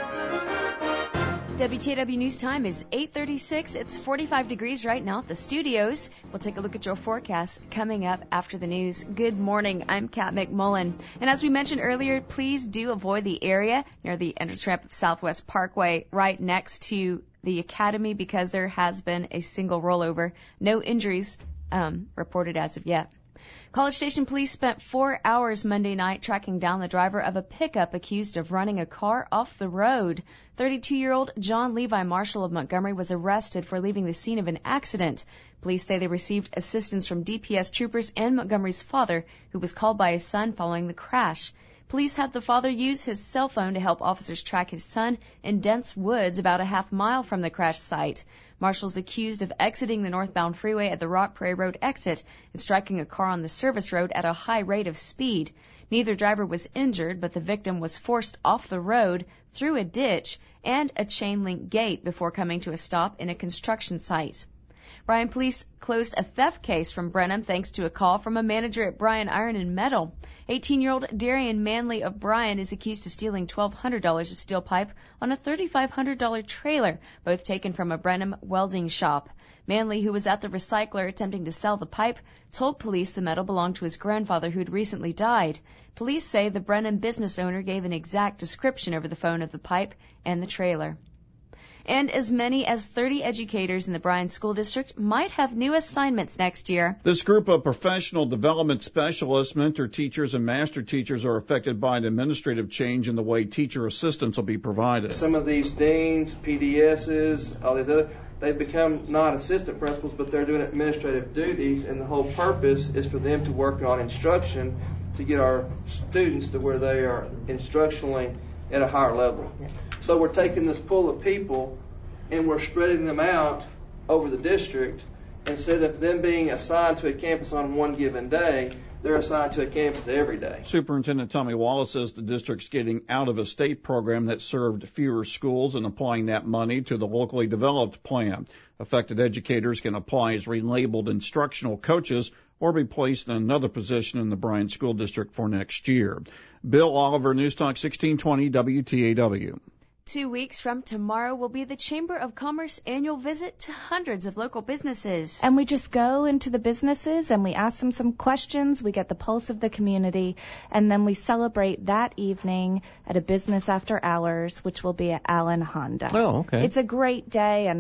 W T A W News Time is eight thirty-six. It's forty-five degrees right now at the studios. We'll take a look at your forecast coming up after the news. Good morning. I'm Kat McMullen. And as we mentioned earlier, please do avoid the area near the entrance ramp of Southwest Parkway right next to the Academy because there has been a single rollover. No injuries um, reported as of yet. College Station police spent four hours Monday night tracking down the driver of a pickup accused of running a car off the road. thirty-two-year-old John Levi Marshall of Montgomery was arrested for leaving the scene of an accident. Police say they received assistance from D P S troopers and Montgomery's father, who was called by his son following the crash. Police had the father use his cell phone to help officers track his son in dense woods about a half mile from the crash site. Marshall's accused of exiting the northbound freeway at the Rock Prairie Road exit and striking a car on the service road at a high rate of speed. Neither driver was injured, but the victim was forced off the road through a ditch and a chain link gate before coming to a stop in a construction site. Bryan police closed a theft case from Brenham thanks to a call from a manager at Bryan Iron and Metal. eighteen-year-old Darian Manley of Bryan is accused of stealing twelve hundred dollars of steel pipe on a thirty-five hundred dollars trailer, both taken from a Brenham welding shop. Manley, who was at the recycler attempting to sell the pipe, told police the metal belonged to his grandfather who had recently died. Police say the Brenham business owner gave an exact description over the phone of the pipe and the trailer. And as many as thirty educators in the Bryan School District might have new assignments next year. This group of professional development specialists, mentor teachers, and master teachers are affected by an administrative change in the way teacher assistance will be provided. Some of these deans, P D Ss, all these other, they've become not assistant principals, but they're doing administrative duties, and the whole purpose is for them to work on instruction to get our students to where they are instructionally at a higher level. So we're taking this pool of people and we're spreading them out over the district. Instead of them being assigned to a campus on one given day, they're assigned to a campus every day. Superintendent Tommy Wallace says the district's getting out of a state program that served fewer schools and applying that money to the locally developed plan. Affected educators can apply as relabeled instructional coaches or be placed in another position in the Bryan School District for next year. Bill Oliver, News Talk sixteen twenty W T A W. Two weeks from tomorrow will be the Chamber of Commerce annual visit to hundreds of local businesses. And we just go into the businesses and we ask them some questions. We get the pulse of the community, and then we celebrate that evening at a business after hours, which will be at Allen Honda. Oh, okay. It's a great day, and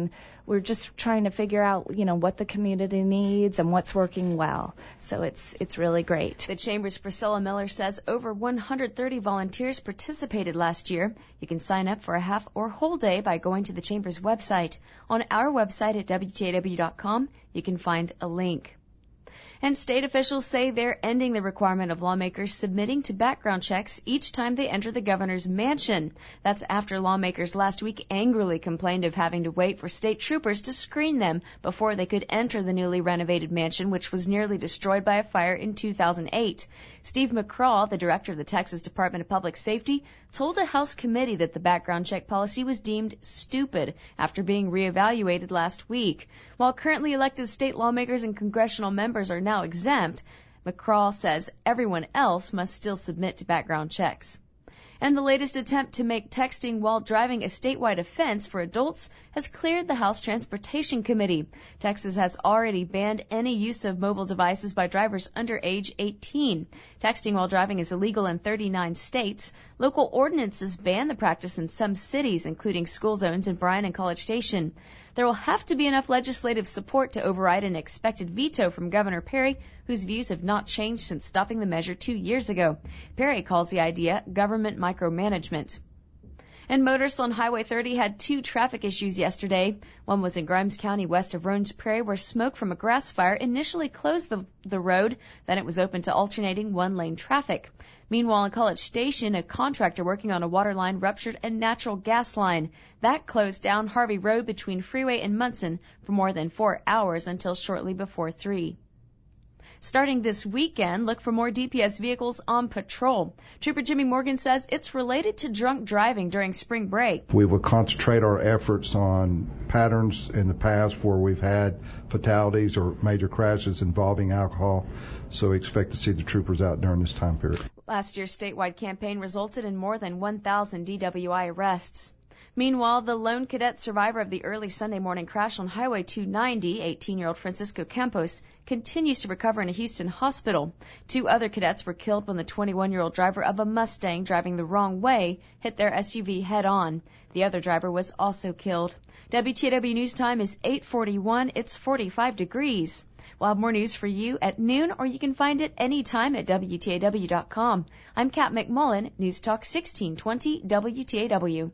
we're just trying to figure out, you know, what the community needs and what's working well. So it's it's really great. The Chamber's Priscilla Miller says over one hundred thirty volunteers participated last year. You can sign up for a half or whole day by going to the Chamber's website. On our website at W T A W dot com, you can find a link. And state officials say they're ending the requirement of lawmakers submitting to background checks each time they enter the governor's mansion. That's after lawmakers last week angrily complained of having to wait for state troopers to screen them before they could enter the newly renovated mansion, which was nearly destroyed by a fire in two thousand eight. Steve McCraw, the director of the Texas Department of Public Safety, told a House committee that the background check policy was deemed stupid after being reevaluated last week. While currently elected state lawmakers and congressional members are now exempt, McCraw says everyone else must still submit to background checks. And the latest attempt to make texting while driving a statewide offense for adults has cleared the House Transportation Committee. Texas has already banned any use of mobile devices by drivers under age eighteen. Texting while driving is illegal in thirty-nine states. Local ordinances ban the practice in some cities, including school zones in Bryan and College Station. There will have to be enough legislative support to override an expected veto from Governor Perry, whose views have not changed since stopping the measure two years ago. Perry calls the idea government micromanagement. And motorists on Highway thirty had two traffic issues yesterday. One was in Grimes County west of Roans Prairie, where smoke from a grass fire initially closed the, the road. Then it was open to alternating one-lane traffic. Meanwhile, in College Station, a contractor working on a water line ruptured a natural gas line. That closed down Harvey Road between Freeway and Munson for more than four hours until shortly before three. Starting this weekend, look for more D P S vehicles on patrol. Trooper Jimmy Morgan says it's related to drunk driving during spring break. We will concentrate our efforts on patterns in the past where we've had fatalities or major crashes involving alcohol, so we expect to see the troopers out during this time period. Last year's statewide campaign resulted in more than one thousand D W I arrests. Meanwhile, the lone cadet survivor of the early Sunday morning crash on Highway two ninety, eighteen-year-old Francisco Campos, continues to recover in a Houston hospital. Two other cadets were killed when the twenty-one-year-old driver of a Mustang driving the wrong way hit their S U V head-on. The other driver was also killed. W T A W News Time is eight forty-one. It's forty-five degrees. We'll have more news for you at noon, or you can find it anytime at W T A W dot com. I'm Kat McMullen, News Talk sixteen twenty W T A W.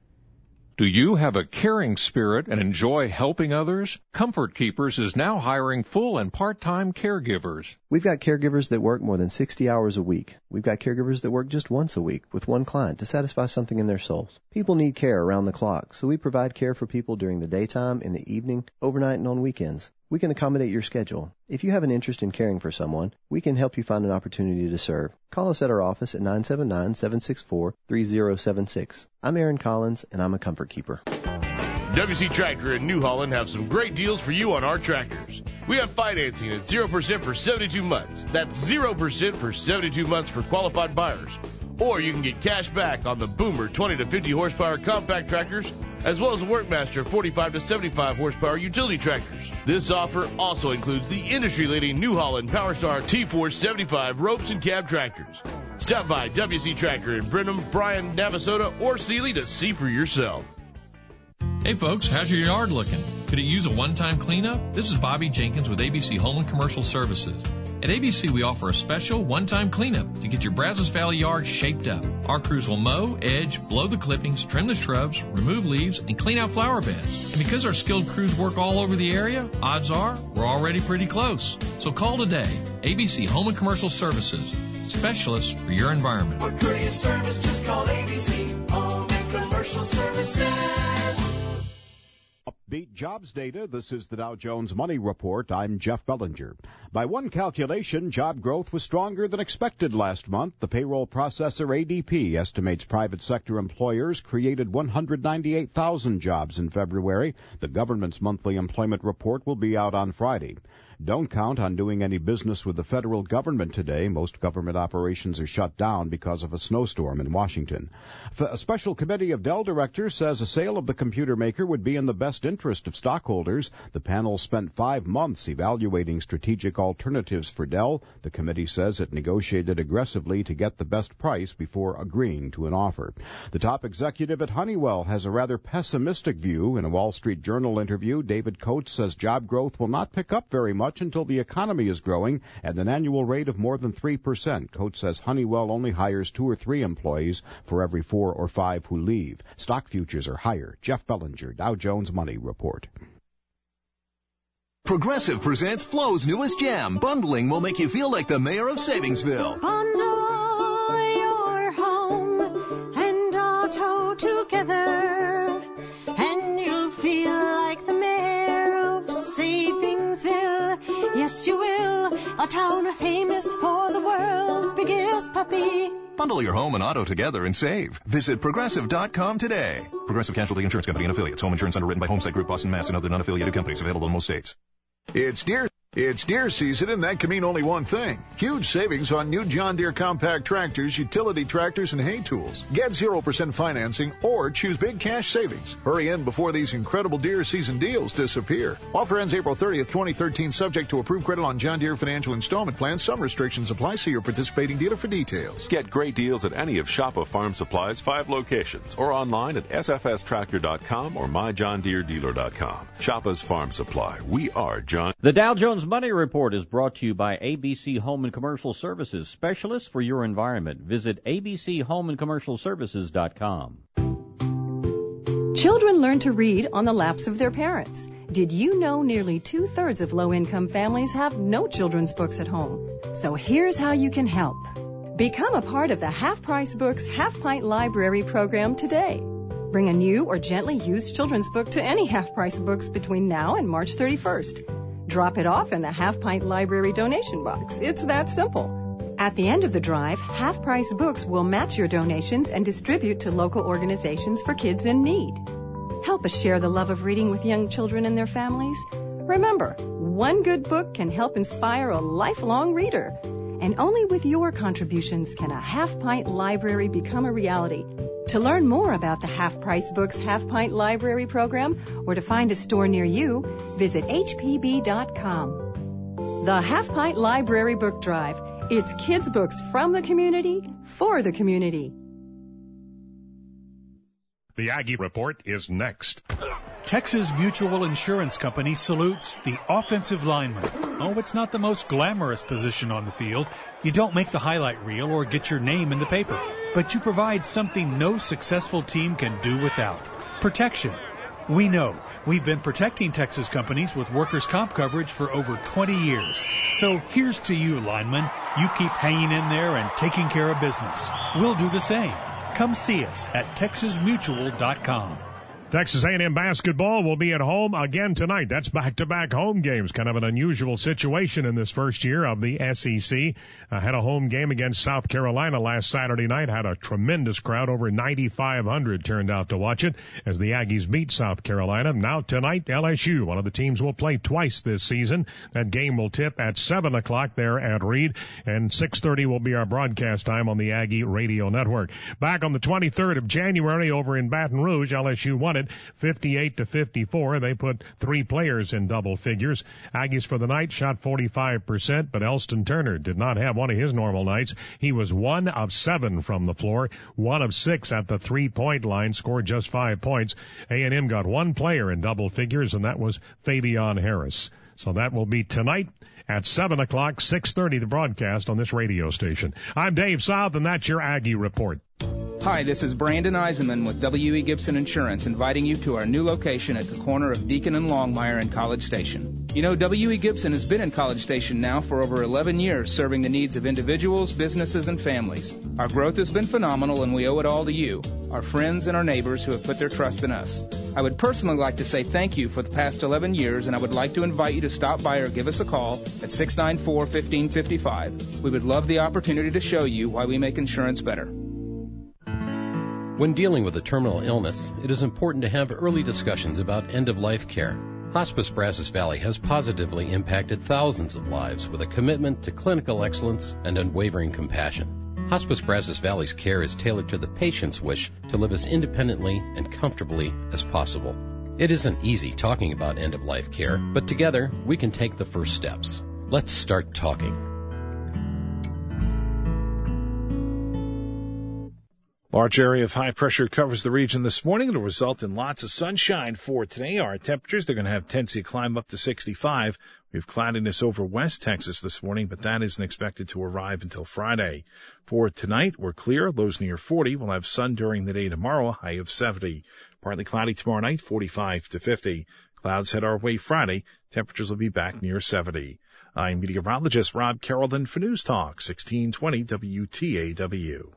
Do you have a caring spirit and enjoy helping others? Comfort Keepers is now hiring full and part-time caregivers. We've got caregivers that work more than sixty hours a week. We've got caregivers that work just once a week with one client to satisfy something in their souls. People need care around the clock, so we provide care for people during the daytime, in the evening, overnight, and on weekends. We can accommodate your schedule. If you have an interest in caring for someone, we can help you find an opportunity to serve. Call us at our office at nine seven nine, seven six four, three zero seven six. I'm Aaron Collins, and I'm a Comfort Keeper. W C Tractor and New Holland have some great deals for you on our tractors. We have financing at zero percent for seventy-two months. That's zero percent for seventy-two months for qualified buyers. Or you can get cash back on the Boomer twenty to fifty horsepower compact tractors, as well as the Workmaster forty-five to seventy-five horsepower utility tractors. This offer also includes the industry-leading New Holland PowerStar T four seventy-five ropes and cab tractors. Stop by W C Tractor in Brenham, Bryan, Navasota, or Sealy to see for yourself. Hey folks, how's your yard looking? Could it use a one-time cleanup? This is Bobby Jenkins with A B C Home and Commercial Services. At A B C, we offer a special one-time cleanup to get your Brazos Valley yard shaped up. Our crews will mow, edge, blow the clippings, trim the shrubs, remove leaves, and clean out flower beds. And because our skilled crews work all over the area, odds are we're already pretty close. So call today. A B C Home and Commercial Services, specialists for your environment. For courteous service, just call A B C Home and Commercial Services. Upbeat jobs data. This is the Dow Jones Money Report. I'm Jeff Bellinger. By one calculation, job growth was stronger than expected last month. The payroll processor A D P estimates private sector employers created one hundred ninety-eight thousand jobs in February. The government's monthly employment report will be out on Friday. Don't count on doing any business with the federal government today. Most government operations are shut down because of a snowstorm in Washington. A special committee of Dell directors says a sale of the computer maker would be in the best interest of stockholders. The panel spent five months evaluating strategic alternatives for Dell. The committee says it negotiated aggressively to get the best price before agreeing to an offer. The top executive at Honeywell has a rather pessimistic view. In a Wall Street Journal interview, David Coates says job growth will not pick up very much until the economy is growing at an annual rate of more than three percent. Coates says Honeywell only hires two or three employees for every four or five who leave. Stock futures are higher. Jeff Bellinger, Dow Jones Money Report. Progressive presents Flo's newest jam. Bundling will make you feel like the mayor of Savingsville. Bundle your home and auto together, and you'll feel like the mayor of Savingsville. Yes, you will. A town famous for the world's biggest puppy. Bundle your home and auto together and save. Visit Progressive dot com today. Progressive Casualty Insurance Company and Affiliates. Home insurance underwritten by Homesite Group, Boston, Mass. and other non-affiliated companies. Available in most states. It's deer. It's deer season, and that can mean only one thing. Huge savings on new John Deere compact tractors, utility tractors, and hay tools. Get zero percent financing or choose big cash savings. Hurry in before these incredible deer season deals disappear. Offer ends April thirtieth, twenty thirteen, subject to approved credit on John Deere financial installment plans. Some restrictions apply. See your participating dealer for details. Get great deals at any of Shoppa Farm Supply's five locations or online at S F S tractor dot com or my john deere dealer dot com. Shoppa's Farm Supply. We are John. The Dow Jones Money Report is brought to you by A B C Home and Commercial Services, specialists for your environment. Visit A B C home and commercial services dot com. Children learn to read on the laps of their parents. Did you know nearly two-thirds of low-income families have no children's books at home? So here's how you can help. Become a part of the Half Price Books Half Pint Library program today. Bring a new or gently used children's book to any Half Price Books between now and March thirty-first. Drop it off in the Half Pint Library donation box. It's that simple. At the end of the drive, Half Price Books will match your donations and distribute to local organizations for kids in need. Help us share the love of reading with young children and their families. Remember, one good book can help inspire a lifelong reader. And only with your contributions can a Half Pint Library become a reality. To learn more about the Half Price Books Half Pint Library program or to find a store near you, visit H P B dot com. The Half Pint Library Book Drive. It's kids' books from the community for the community. The Aggie Report is next. Texas Mutual Insurance Company salutes the offensive lineman. Oh, it's not the most glamorous position on the field. You don't make the highlight reel or get your name in the paper. But you provide something no successful team can do without. Protection. We know. We've been protecting Texas companies with workers' comp coverage for over twenty years. So here's to you, linemen. You keep hanging in there and taking care of business. We'll do the same. Come see us at texas mutual dot com. Texas A and M basketball will be at home again tonight. That's back-to-back home games. Kind of an unusual situation in this first year of the S E C. Uh, had a home game against South Carolina last Saturday night. Had a tremendous crowd. Over ninety-five hundred turned out to watch it as the Aggies beat South Carolina. Now tonight, L S U. One of the teams will play twice this season. That game will tip at seven o'clock there at Reed. And six thirty will be our broadcast time on the Aggie Radio Network. Back on the twenty-third of January over in Baton Rouge, L S U won it fifty-eight to fifty-four. They put three players in double figures. Aggies for the night shot forty-five percent, but Elston Turner did not have one of his normal nights. He was one of seven from the floor, one of six at the three-point line, scored just five points. A and M got one player in double figures, and that was Fabian Harris. So that will be tonight at seven o'clock, six thirty, the broadcast on this radio station. I'm Dave South, and that's your Aggie Report. Hi, this is Brandon Eisenman with W E. Gibson Insurance, inviting you to our new location at the corner of Deacon and Longmire in College Station. You know, W E. Gibson has been in College Station now for over eleven years, serving the needs of individuals, businesses, and families. Our growth has been phenomenal, and we owe it all to you, our friends and our neighbors who have put their trust in us. I would personally like to say thank you for the past eleven years, and I would like to invite you to stop by or give us a call at six nine four, one five five five. We would love the opportunity to show you why we make insurance better. When dealing with a terminal illness, it is important to have early discussions about end-of-life care. Hospice Brazos Valley has positively impacted thousands of lives with a commitment to clinical excellence and unwavering compassion. Hospice Brazos Valley's care is tailored to the patient's wish to live as independently and comfortably as possible. It isn't easy talking about end-of-life care, but together we can take the first steps. Let's start talking. Large area of high pressure covers the region this morning. It'll result in lots of sunshine for today. Our temperatures, they're going to have tendency to climb up to sixty-five. We have cloudiness over West Texas this morning, but that isn't expected to arrive until Friday. For tonight, we're clear. Lows near forty. We'll have sun during the day tomorrow, a high of seventy. Partly cloudy tomorrow night, forty-five to fifty. Clouds head our way Friday. Temperatures will be back near seventy. I'm meteorologist Rob Carrollton for News Talk, sixteen twenty W T A W.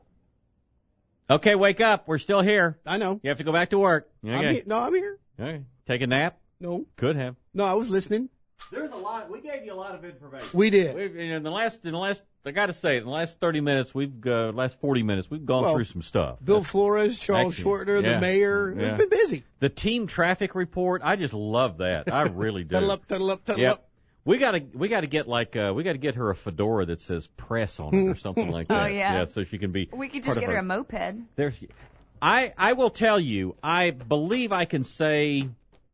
Okay, wake up. We're still here. I know. You have to go back to work. Okay. I'm here. No, I'm here. Okay. Take a nap? No. Could have. No, I was listening. There's a lot. We gave you a lot of information. We did. We've, in the last, in the last, I got to say, in the last thirty minutes, we've, uh, last forty minutes, we've gone well, through some stuff. Bill That's, Flores, Charles actually, Shorter, yeah, the mayor. yeah. It's been busy. The team traffic report. I just love that. I really do. Tuddle up, tuddle up, tuddle yep. up. We gotta, we gotta get like, uh, we gotta get her a fedora that says press on it or something like that. Oh, yeah. Yeah, so she can be. We could just get her a moped. There's, I, I will tell you, I believe I can say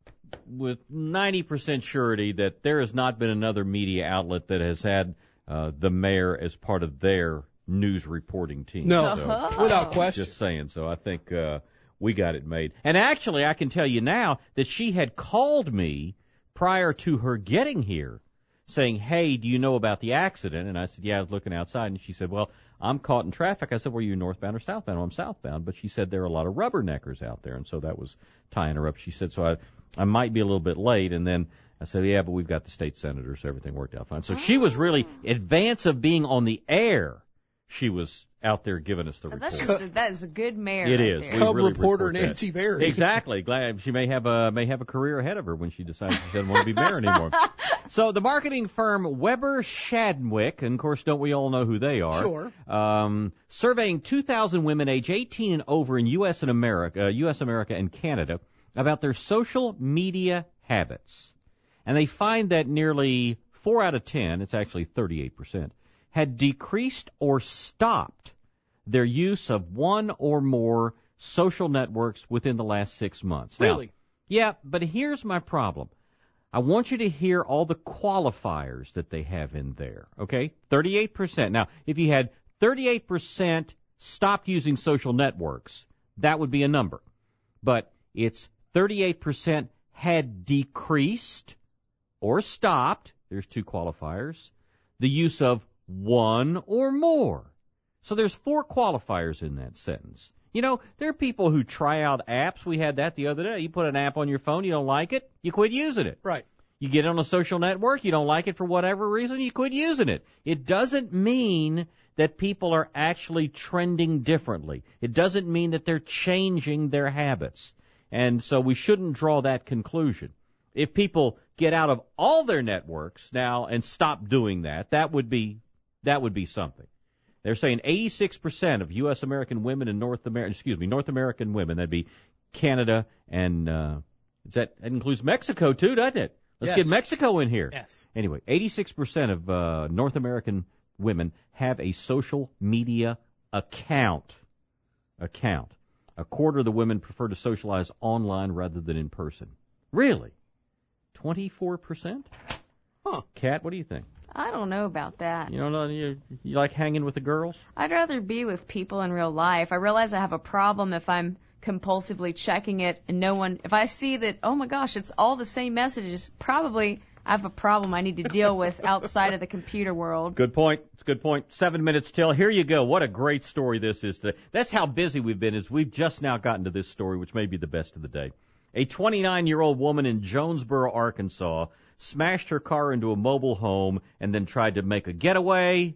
with ninety percent surety that there has not been another media outlet that has had uh, the mayor as part of their news reporting team. No, so, without question. Just saying. So I think uh, we got it made. And actually, I can tell you now that she had called me prior to her getting here saying, hey, do you know about the accident? And I said, yeah, I was looking outside. And she said, well, I'm caught in traffic. I said, were you northbound or southbound? Oh, I'm southbound. But she said there are a lot of rubberneckers out there. And so that was tying her up. She said, so I, I might be a little bit late. And then I said, yeah, but we've got the state senator, so everything worked out fine. So oh. she was really, in advance of being on the air, she was out there giving us the report. That's just a, that is a good mayor. It right is. There. Cub really reporter Nancy Berry. Exactly. Glad she may have a may have a career ahead of her when she decides she doesn't want to be mayor anymore. So the marketing firm Weber Shadwick, and of course, don't we all know who they are? Sure. Um, surveying two thousand women age eighteen and over in U S and America, uh, U S America and Canada about their social media habits, and they find that nearly four out of ten, it's actually thirty-eight percent, had decreased or stopped their use of one or more social networks within the last six months. Really? Now, yeah, but here's my problem. I want you to hear all the qualifiers that they have in there, okay? thirty-eight percent. Now, if you had thirty-eight percent stopped using social networks, that would be a number. But it's thirty-eight percent had decreased or stopped, there's two qualifiers, the use of one or more. So there's four qualifiers in that sentence. You know, there are people who try out apps. We had that the other day. You put an app on your phone, you don't like it, you quit using it. Right. You get on a social network, you don't like it for whatever reason, you quit using it. It doesn't mean that people are actually trending differently. It doesn't mean that they're changing their habits. And so we shouldn't draw that conclusion. If people get out of all their networks now and stop doing that, that would be that would be something. They're saying eighty-six percent of U S American women and North American, excuse me, North American women, that'd be Canada and, uh, is that, that includes Mexico too, doesn't it? Let's yes. get Mexico in here. Yes. Anyway, eighty-six percent of, uh, North American women have a social media account. Account. A quarter of the women prefer to socialize online rather than in person. Really? twenty-four percent? Huh. Kat, what do you think? I don't know about that. You don't know, you, you like hanging with the girls? I'd rather be with people in real life. I realize I have a problem if I'm compulsively checking it and no one, if I see that, oh my gosh, it's all the same messages, probably I have a problem I need to deal with outside of the computer world. Good point. It's a good point. Seven minutes till. Here you go. What a great story this is today. That's how busy we've been, is we've just now gotten to this story, which may be the best of the day. A twenty-nine-year-old woman in Jonesboro, Arkansas, smashed her car into a mobile home and then tried to make a getaway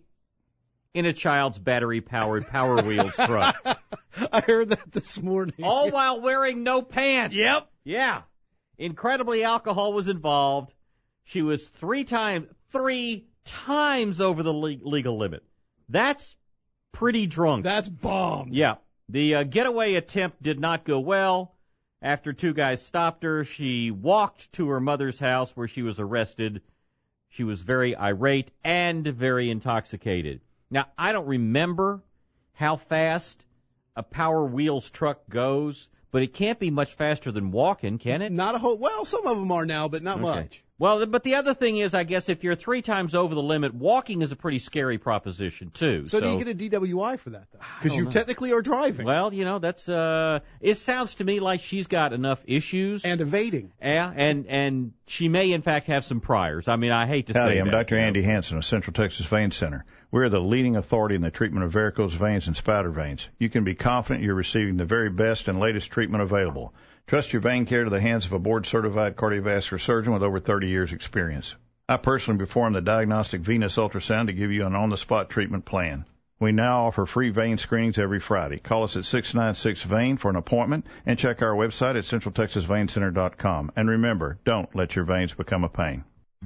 in a child's battery-powered Power Wheels truck. I heard that this morning. All while wearing no pants. Yep. Yeah. Incredibly, alcohol was involved. She was three times, three times over the le- legal limit. That's pretty drunk. That's bombed. Yeah. The uh, getaway attempt did not go well. After two guys stopped her, she walked to her mother's house where she was arrested. She was very irate and very intoxicated. Now, I don't remember how fast a Power Wheels truck goes, but it can't be much faster than walking, can it? Not a whole. Well, some of them are now, but not Okay. much. Well, but the other thing is, I guess if you're three times over the limit, walking is a pretty scary proposition, too. So, do you get a D W I for that, though? Because you know. technically are driving. Well, you know, that's, uh, it sounds to me like she's got enough issues. And evading. Yeah, and, and she may, in fact, have some priors. I mean, I hate to Howdy, say I'm that. Doctor Andy Hansen of Central Texas Vein Center. We're the leading authority in the treatment of varicose veins and spider veins. You can be confident you're receiving the very best and latest treatment available. Trust your vein care to the hands of a board-certified cardiovascular surgeon with over thirty years' experience. I personally perform the diagnostic venous ultrasound to give you an on-the-spot treatment plan. We now offer free vein screenings every Friday. Call us at six nine six vein for an appointment and check our website at central texas vein center dot com. And remember, don't let your veins become a pain.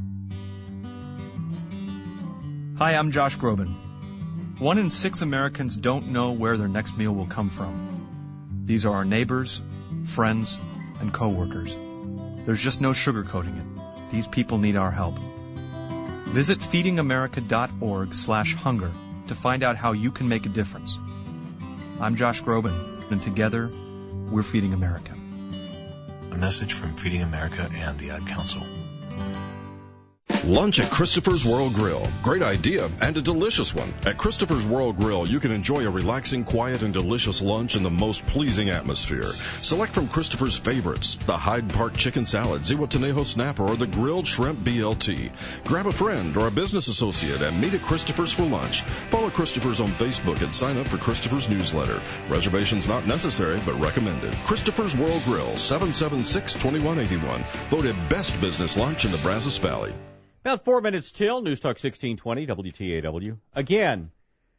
Hi, I'm Josh Groban. One in six Americans don't know where their next meal will come from. These are our neighbors, friends, and coworkers. There's just no sugarcoating it. These people need our help. Visit feedingamerica.org slash hunger to find out how you can make a difference. I'm Josh Groban, and together, we're Feeding America. A message from Feeding America and the Ad Council. Lunch at Christopher's World Grill. Great idea and a delicious one. At Christopher's World Grill, you can enjoy a relaxing, quiet, and delicious lunch in the most pleasing atmosphere. Select from Christopher's favorites, the Hyde Park Chicken Salad, Zihuatanejo Snapper, or the Grilled Shrimp B L T. Grab a friend or a business associate and meet at Christopher's for lunch. Follow Christopher's on Facebook and sign up for Christopher's newsletter. Reservations not necessary, but recommended. Christopher's World Grill, seven seven six, two one eight one. Voted best business lunch in the Brazos Valley. About four minutes till, News Talk sixteen twenty, W T A W. Again,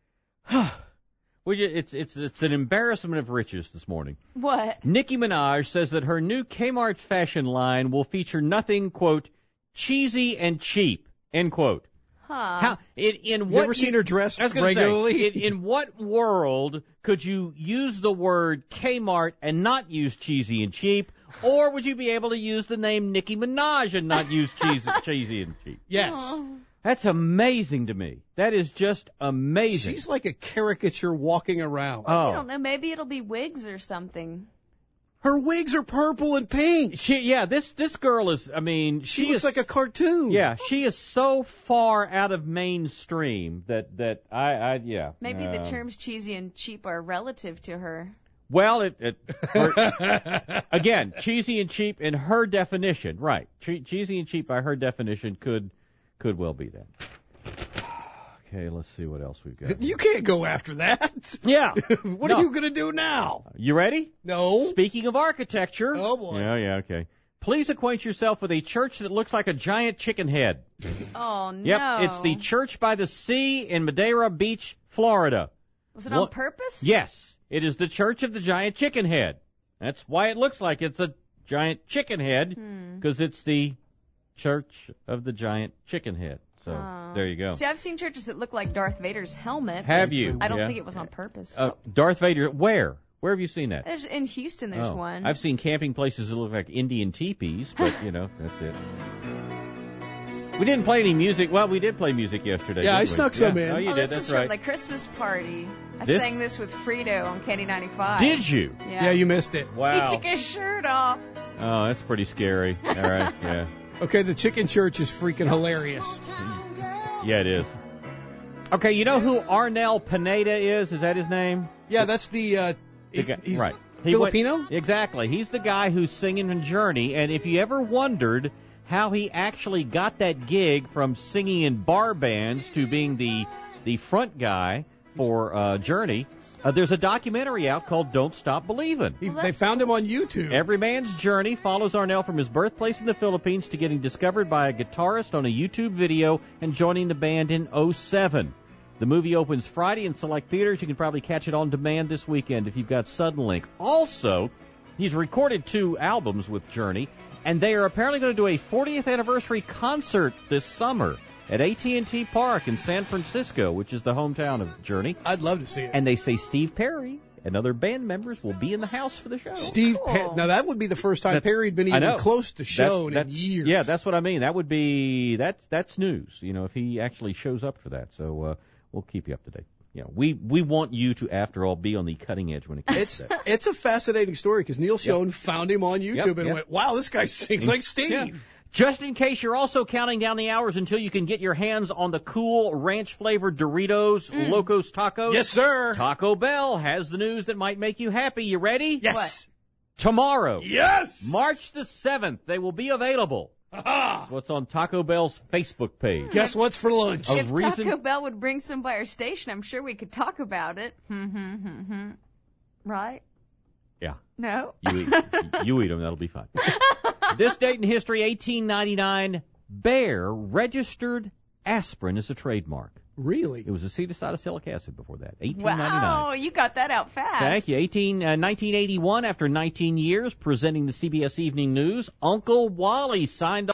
it's, it's, it's an embarrassment of riches this morning. What? Nicki Minaj says that her new Kmart fashion line will feature nothing, quote, cheesy and cheap, end quote. Huh. How, in, in you what ever seen her dressed I was gonna regularly? Say, in, in what world could you use the word Kmart and not use cheesy and cheap? Or would you be able to use the name Nicki Minaj and not use cheesy, cheesy and cheap? Yes. Oh. That's amazing to me. That is just amazing. She's like a caricature walking around. Oh. I don't know. Maybe it'll be wigs or something. Her wigs are purple and pink. She, yeah, this this girl is. I mean, she, she looks is, like a cartoon. Yeah, she is so far out of mainstream that that I, I yeah. Maybe um, the terms cheesy and cheap are relative to her. Well, it, it her, again, cheesy and cheap in her definition, right? Che- cheesy and cheap by her definition could could well be that. Okay, let's see what else we've got. You can't go after that. Yeah. What No. are you going to do now? You ready? No. Speaking of architecture. Oh, boy. Yeah, yeah, okay. Please acquaint yourself with a church that looks like a giant chicken head. Oh, no. Yep, it's the Church by the Sea in Madeira Beach, Florida. Was it Well, on purpose? Yes. It is the Church of the Giant Chicken Head. That's why it looks like it's a giant chicken head, because Hmm. it's the Church of the Giant Chicken Head. So Oh. there you go. See, I've seen churches that look like Darth Vader's helmet. Have but you? I don't Yeah. think it was on purpose. Uh, Darth Vader, where? Where have you seen that? There's, in Houston, there's Oh, one. I've seen camping places that look like Indian teepees, but, you know, that's it. We didn't play any music. Well, we did play music yesterday. Yeah, I didn't we? snuck some Yeah. in. Oh, you oh, did. this That's is right. from the Christmas party. I This- sang this with Frito on Candy ninety-five. Did you? Yeah. Yeah, you missed it. Wow. He took his shirt off. Oh, that's pretty scary. All right, yeah. Okay, the chicken church is freaking hilarious. Yeah, it is. Okay, you know who Arnel Pineda is? Is that his name? Yeah, that's the, uh, The guy, he's right. Filipino? Went, exactly. He's the guy who's singing in Journey, and if you ever wondered how he actually got that gig from singing in bar bands to being the the front guy for uh, Journey, uh, there's a documentary out called Don't Stop Believin'. He, they found him on YouTube. Every man's journey follows Arnel from his birthplace in the Philippines to getting discovered by a guitarist on a YouTube video and joining the band in oh seven. The movie opens Friday in select theaters. You can probably catch it on demand this weekend if you've got Suddenlink. Also, he's recorded two albums with Journey, and they are apparently going to do a fortieth anniversary concert this summer at A T and T Park in San Francisco, which is the hometown of Journey. I'd love to see it. And they say Steve Perry and other band members will be in the house for the show. Steve, Cool. Pe- now that would be the first time That's- Perry had been I even know. close to shown That's- in that's- years. Yeah, that's what I mean. That would be that's that's news. You know, if he actually shows up for that. So uh, we'll keep you up to date. You know, we we want you to, after all, be on the cutting edge when it comes It's to that. it's a fascinating story because Neil Schoen found him on YouTube Yep, and yep. went, "Wow, this guy sings like Steve." Yeah. Just in case you're also counting down the hours until you can get your hands on the cool ranch-flavored Doritos Mm. Locos Tacos. Yes, sir. Taco Bell has the news that might make you happy. You ready? Yes. Tomorrow, Yes. March the seventh, they will be available. Aha. What's on Taco Bell's Facebook page? Guess what's for lunch? A If reason- Taco Bell would bring some by our station, I'm sure we could talk about it. Hmm, hmm, hmm, hmm. Right? Yeah. You No? eat, you eat them, that'll be fine. This date in history, eighteen ninety-nine, Bayer registered aspirin as a trademark. Really? It was acetylsalicylic acid before that. eighteen ninety-nine. Wow, you got that out fast. Thank you. eighteen, uh, nineteen eighty-one, after nineteen years, presenting the C B S Evening News, Uncle Wally signed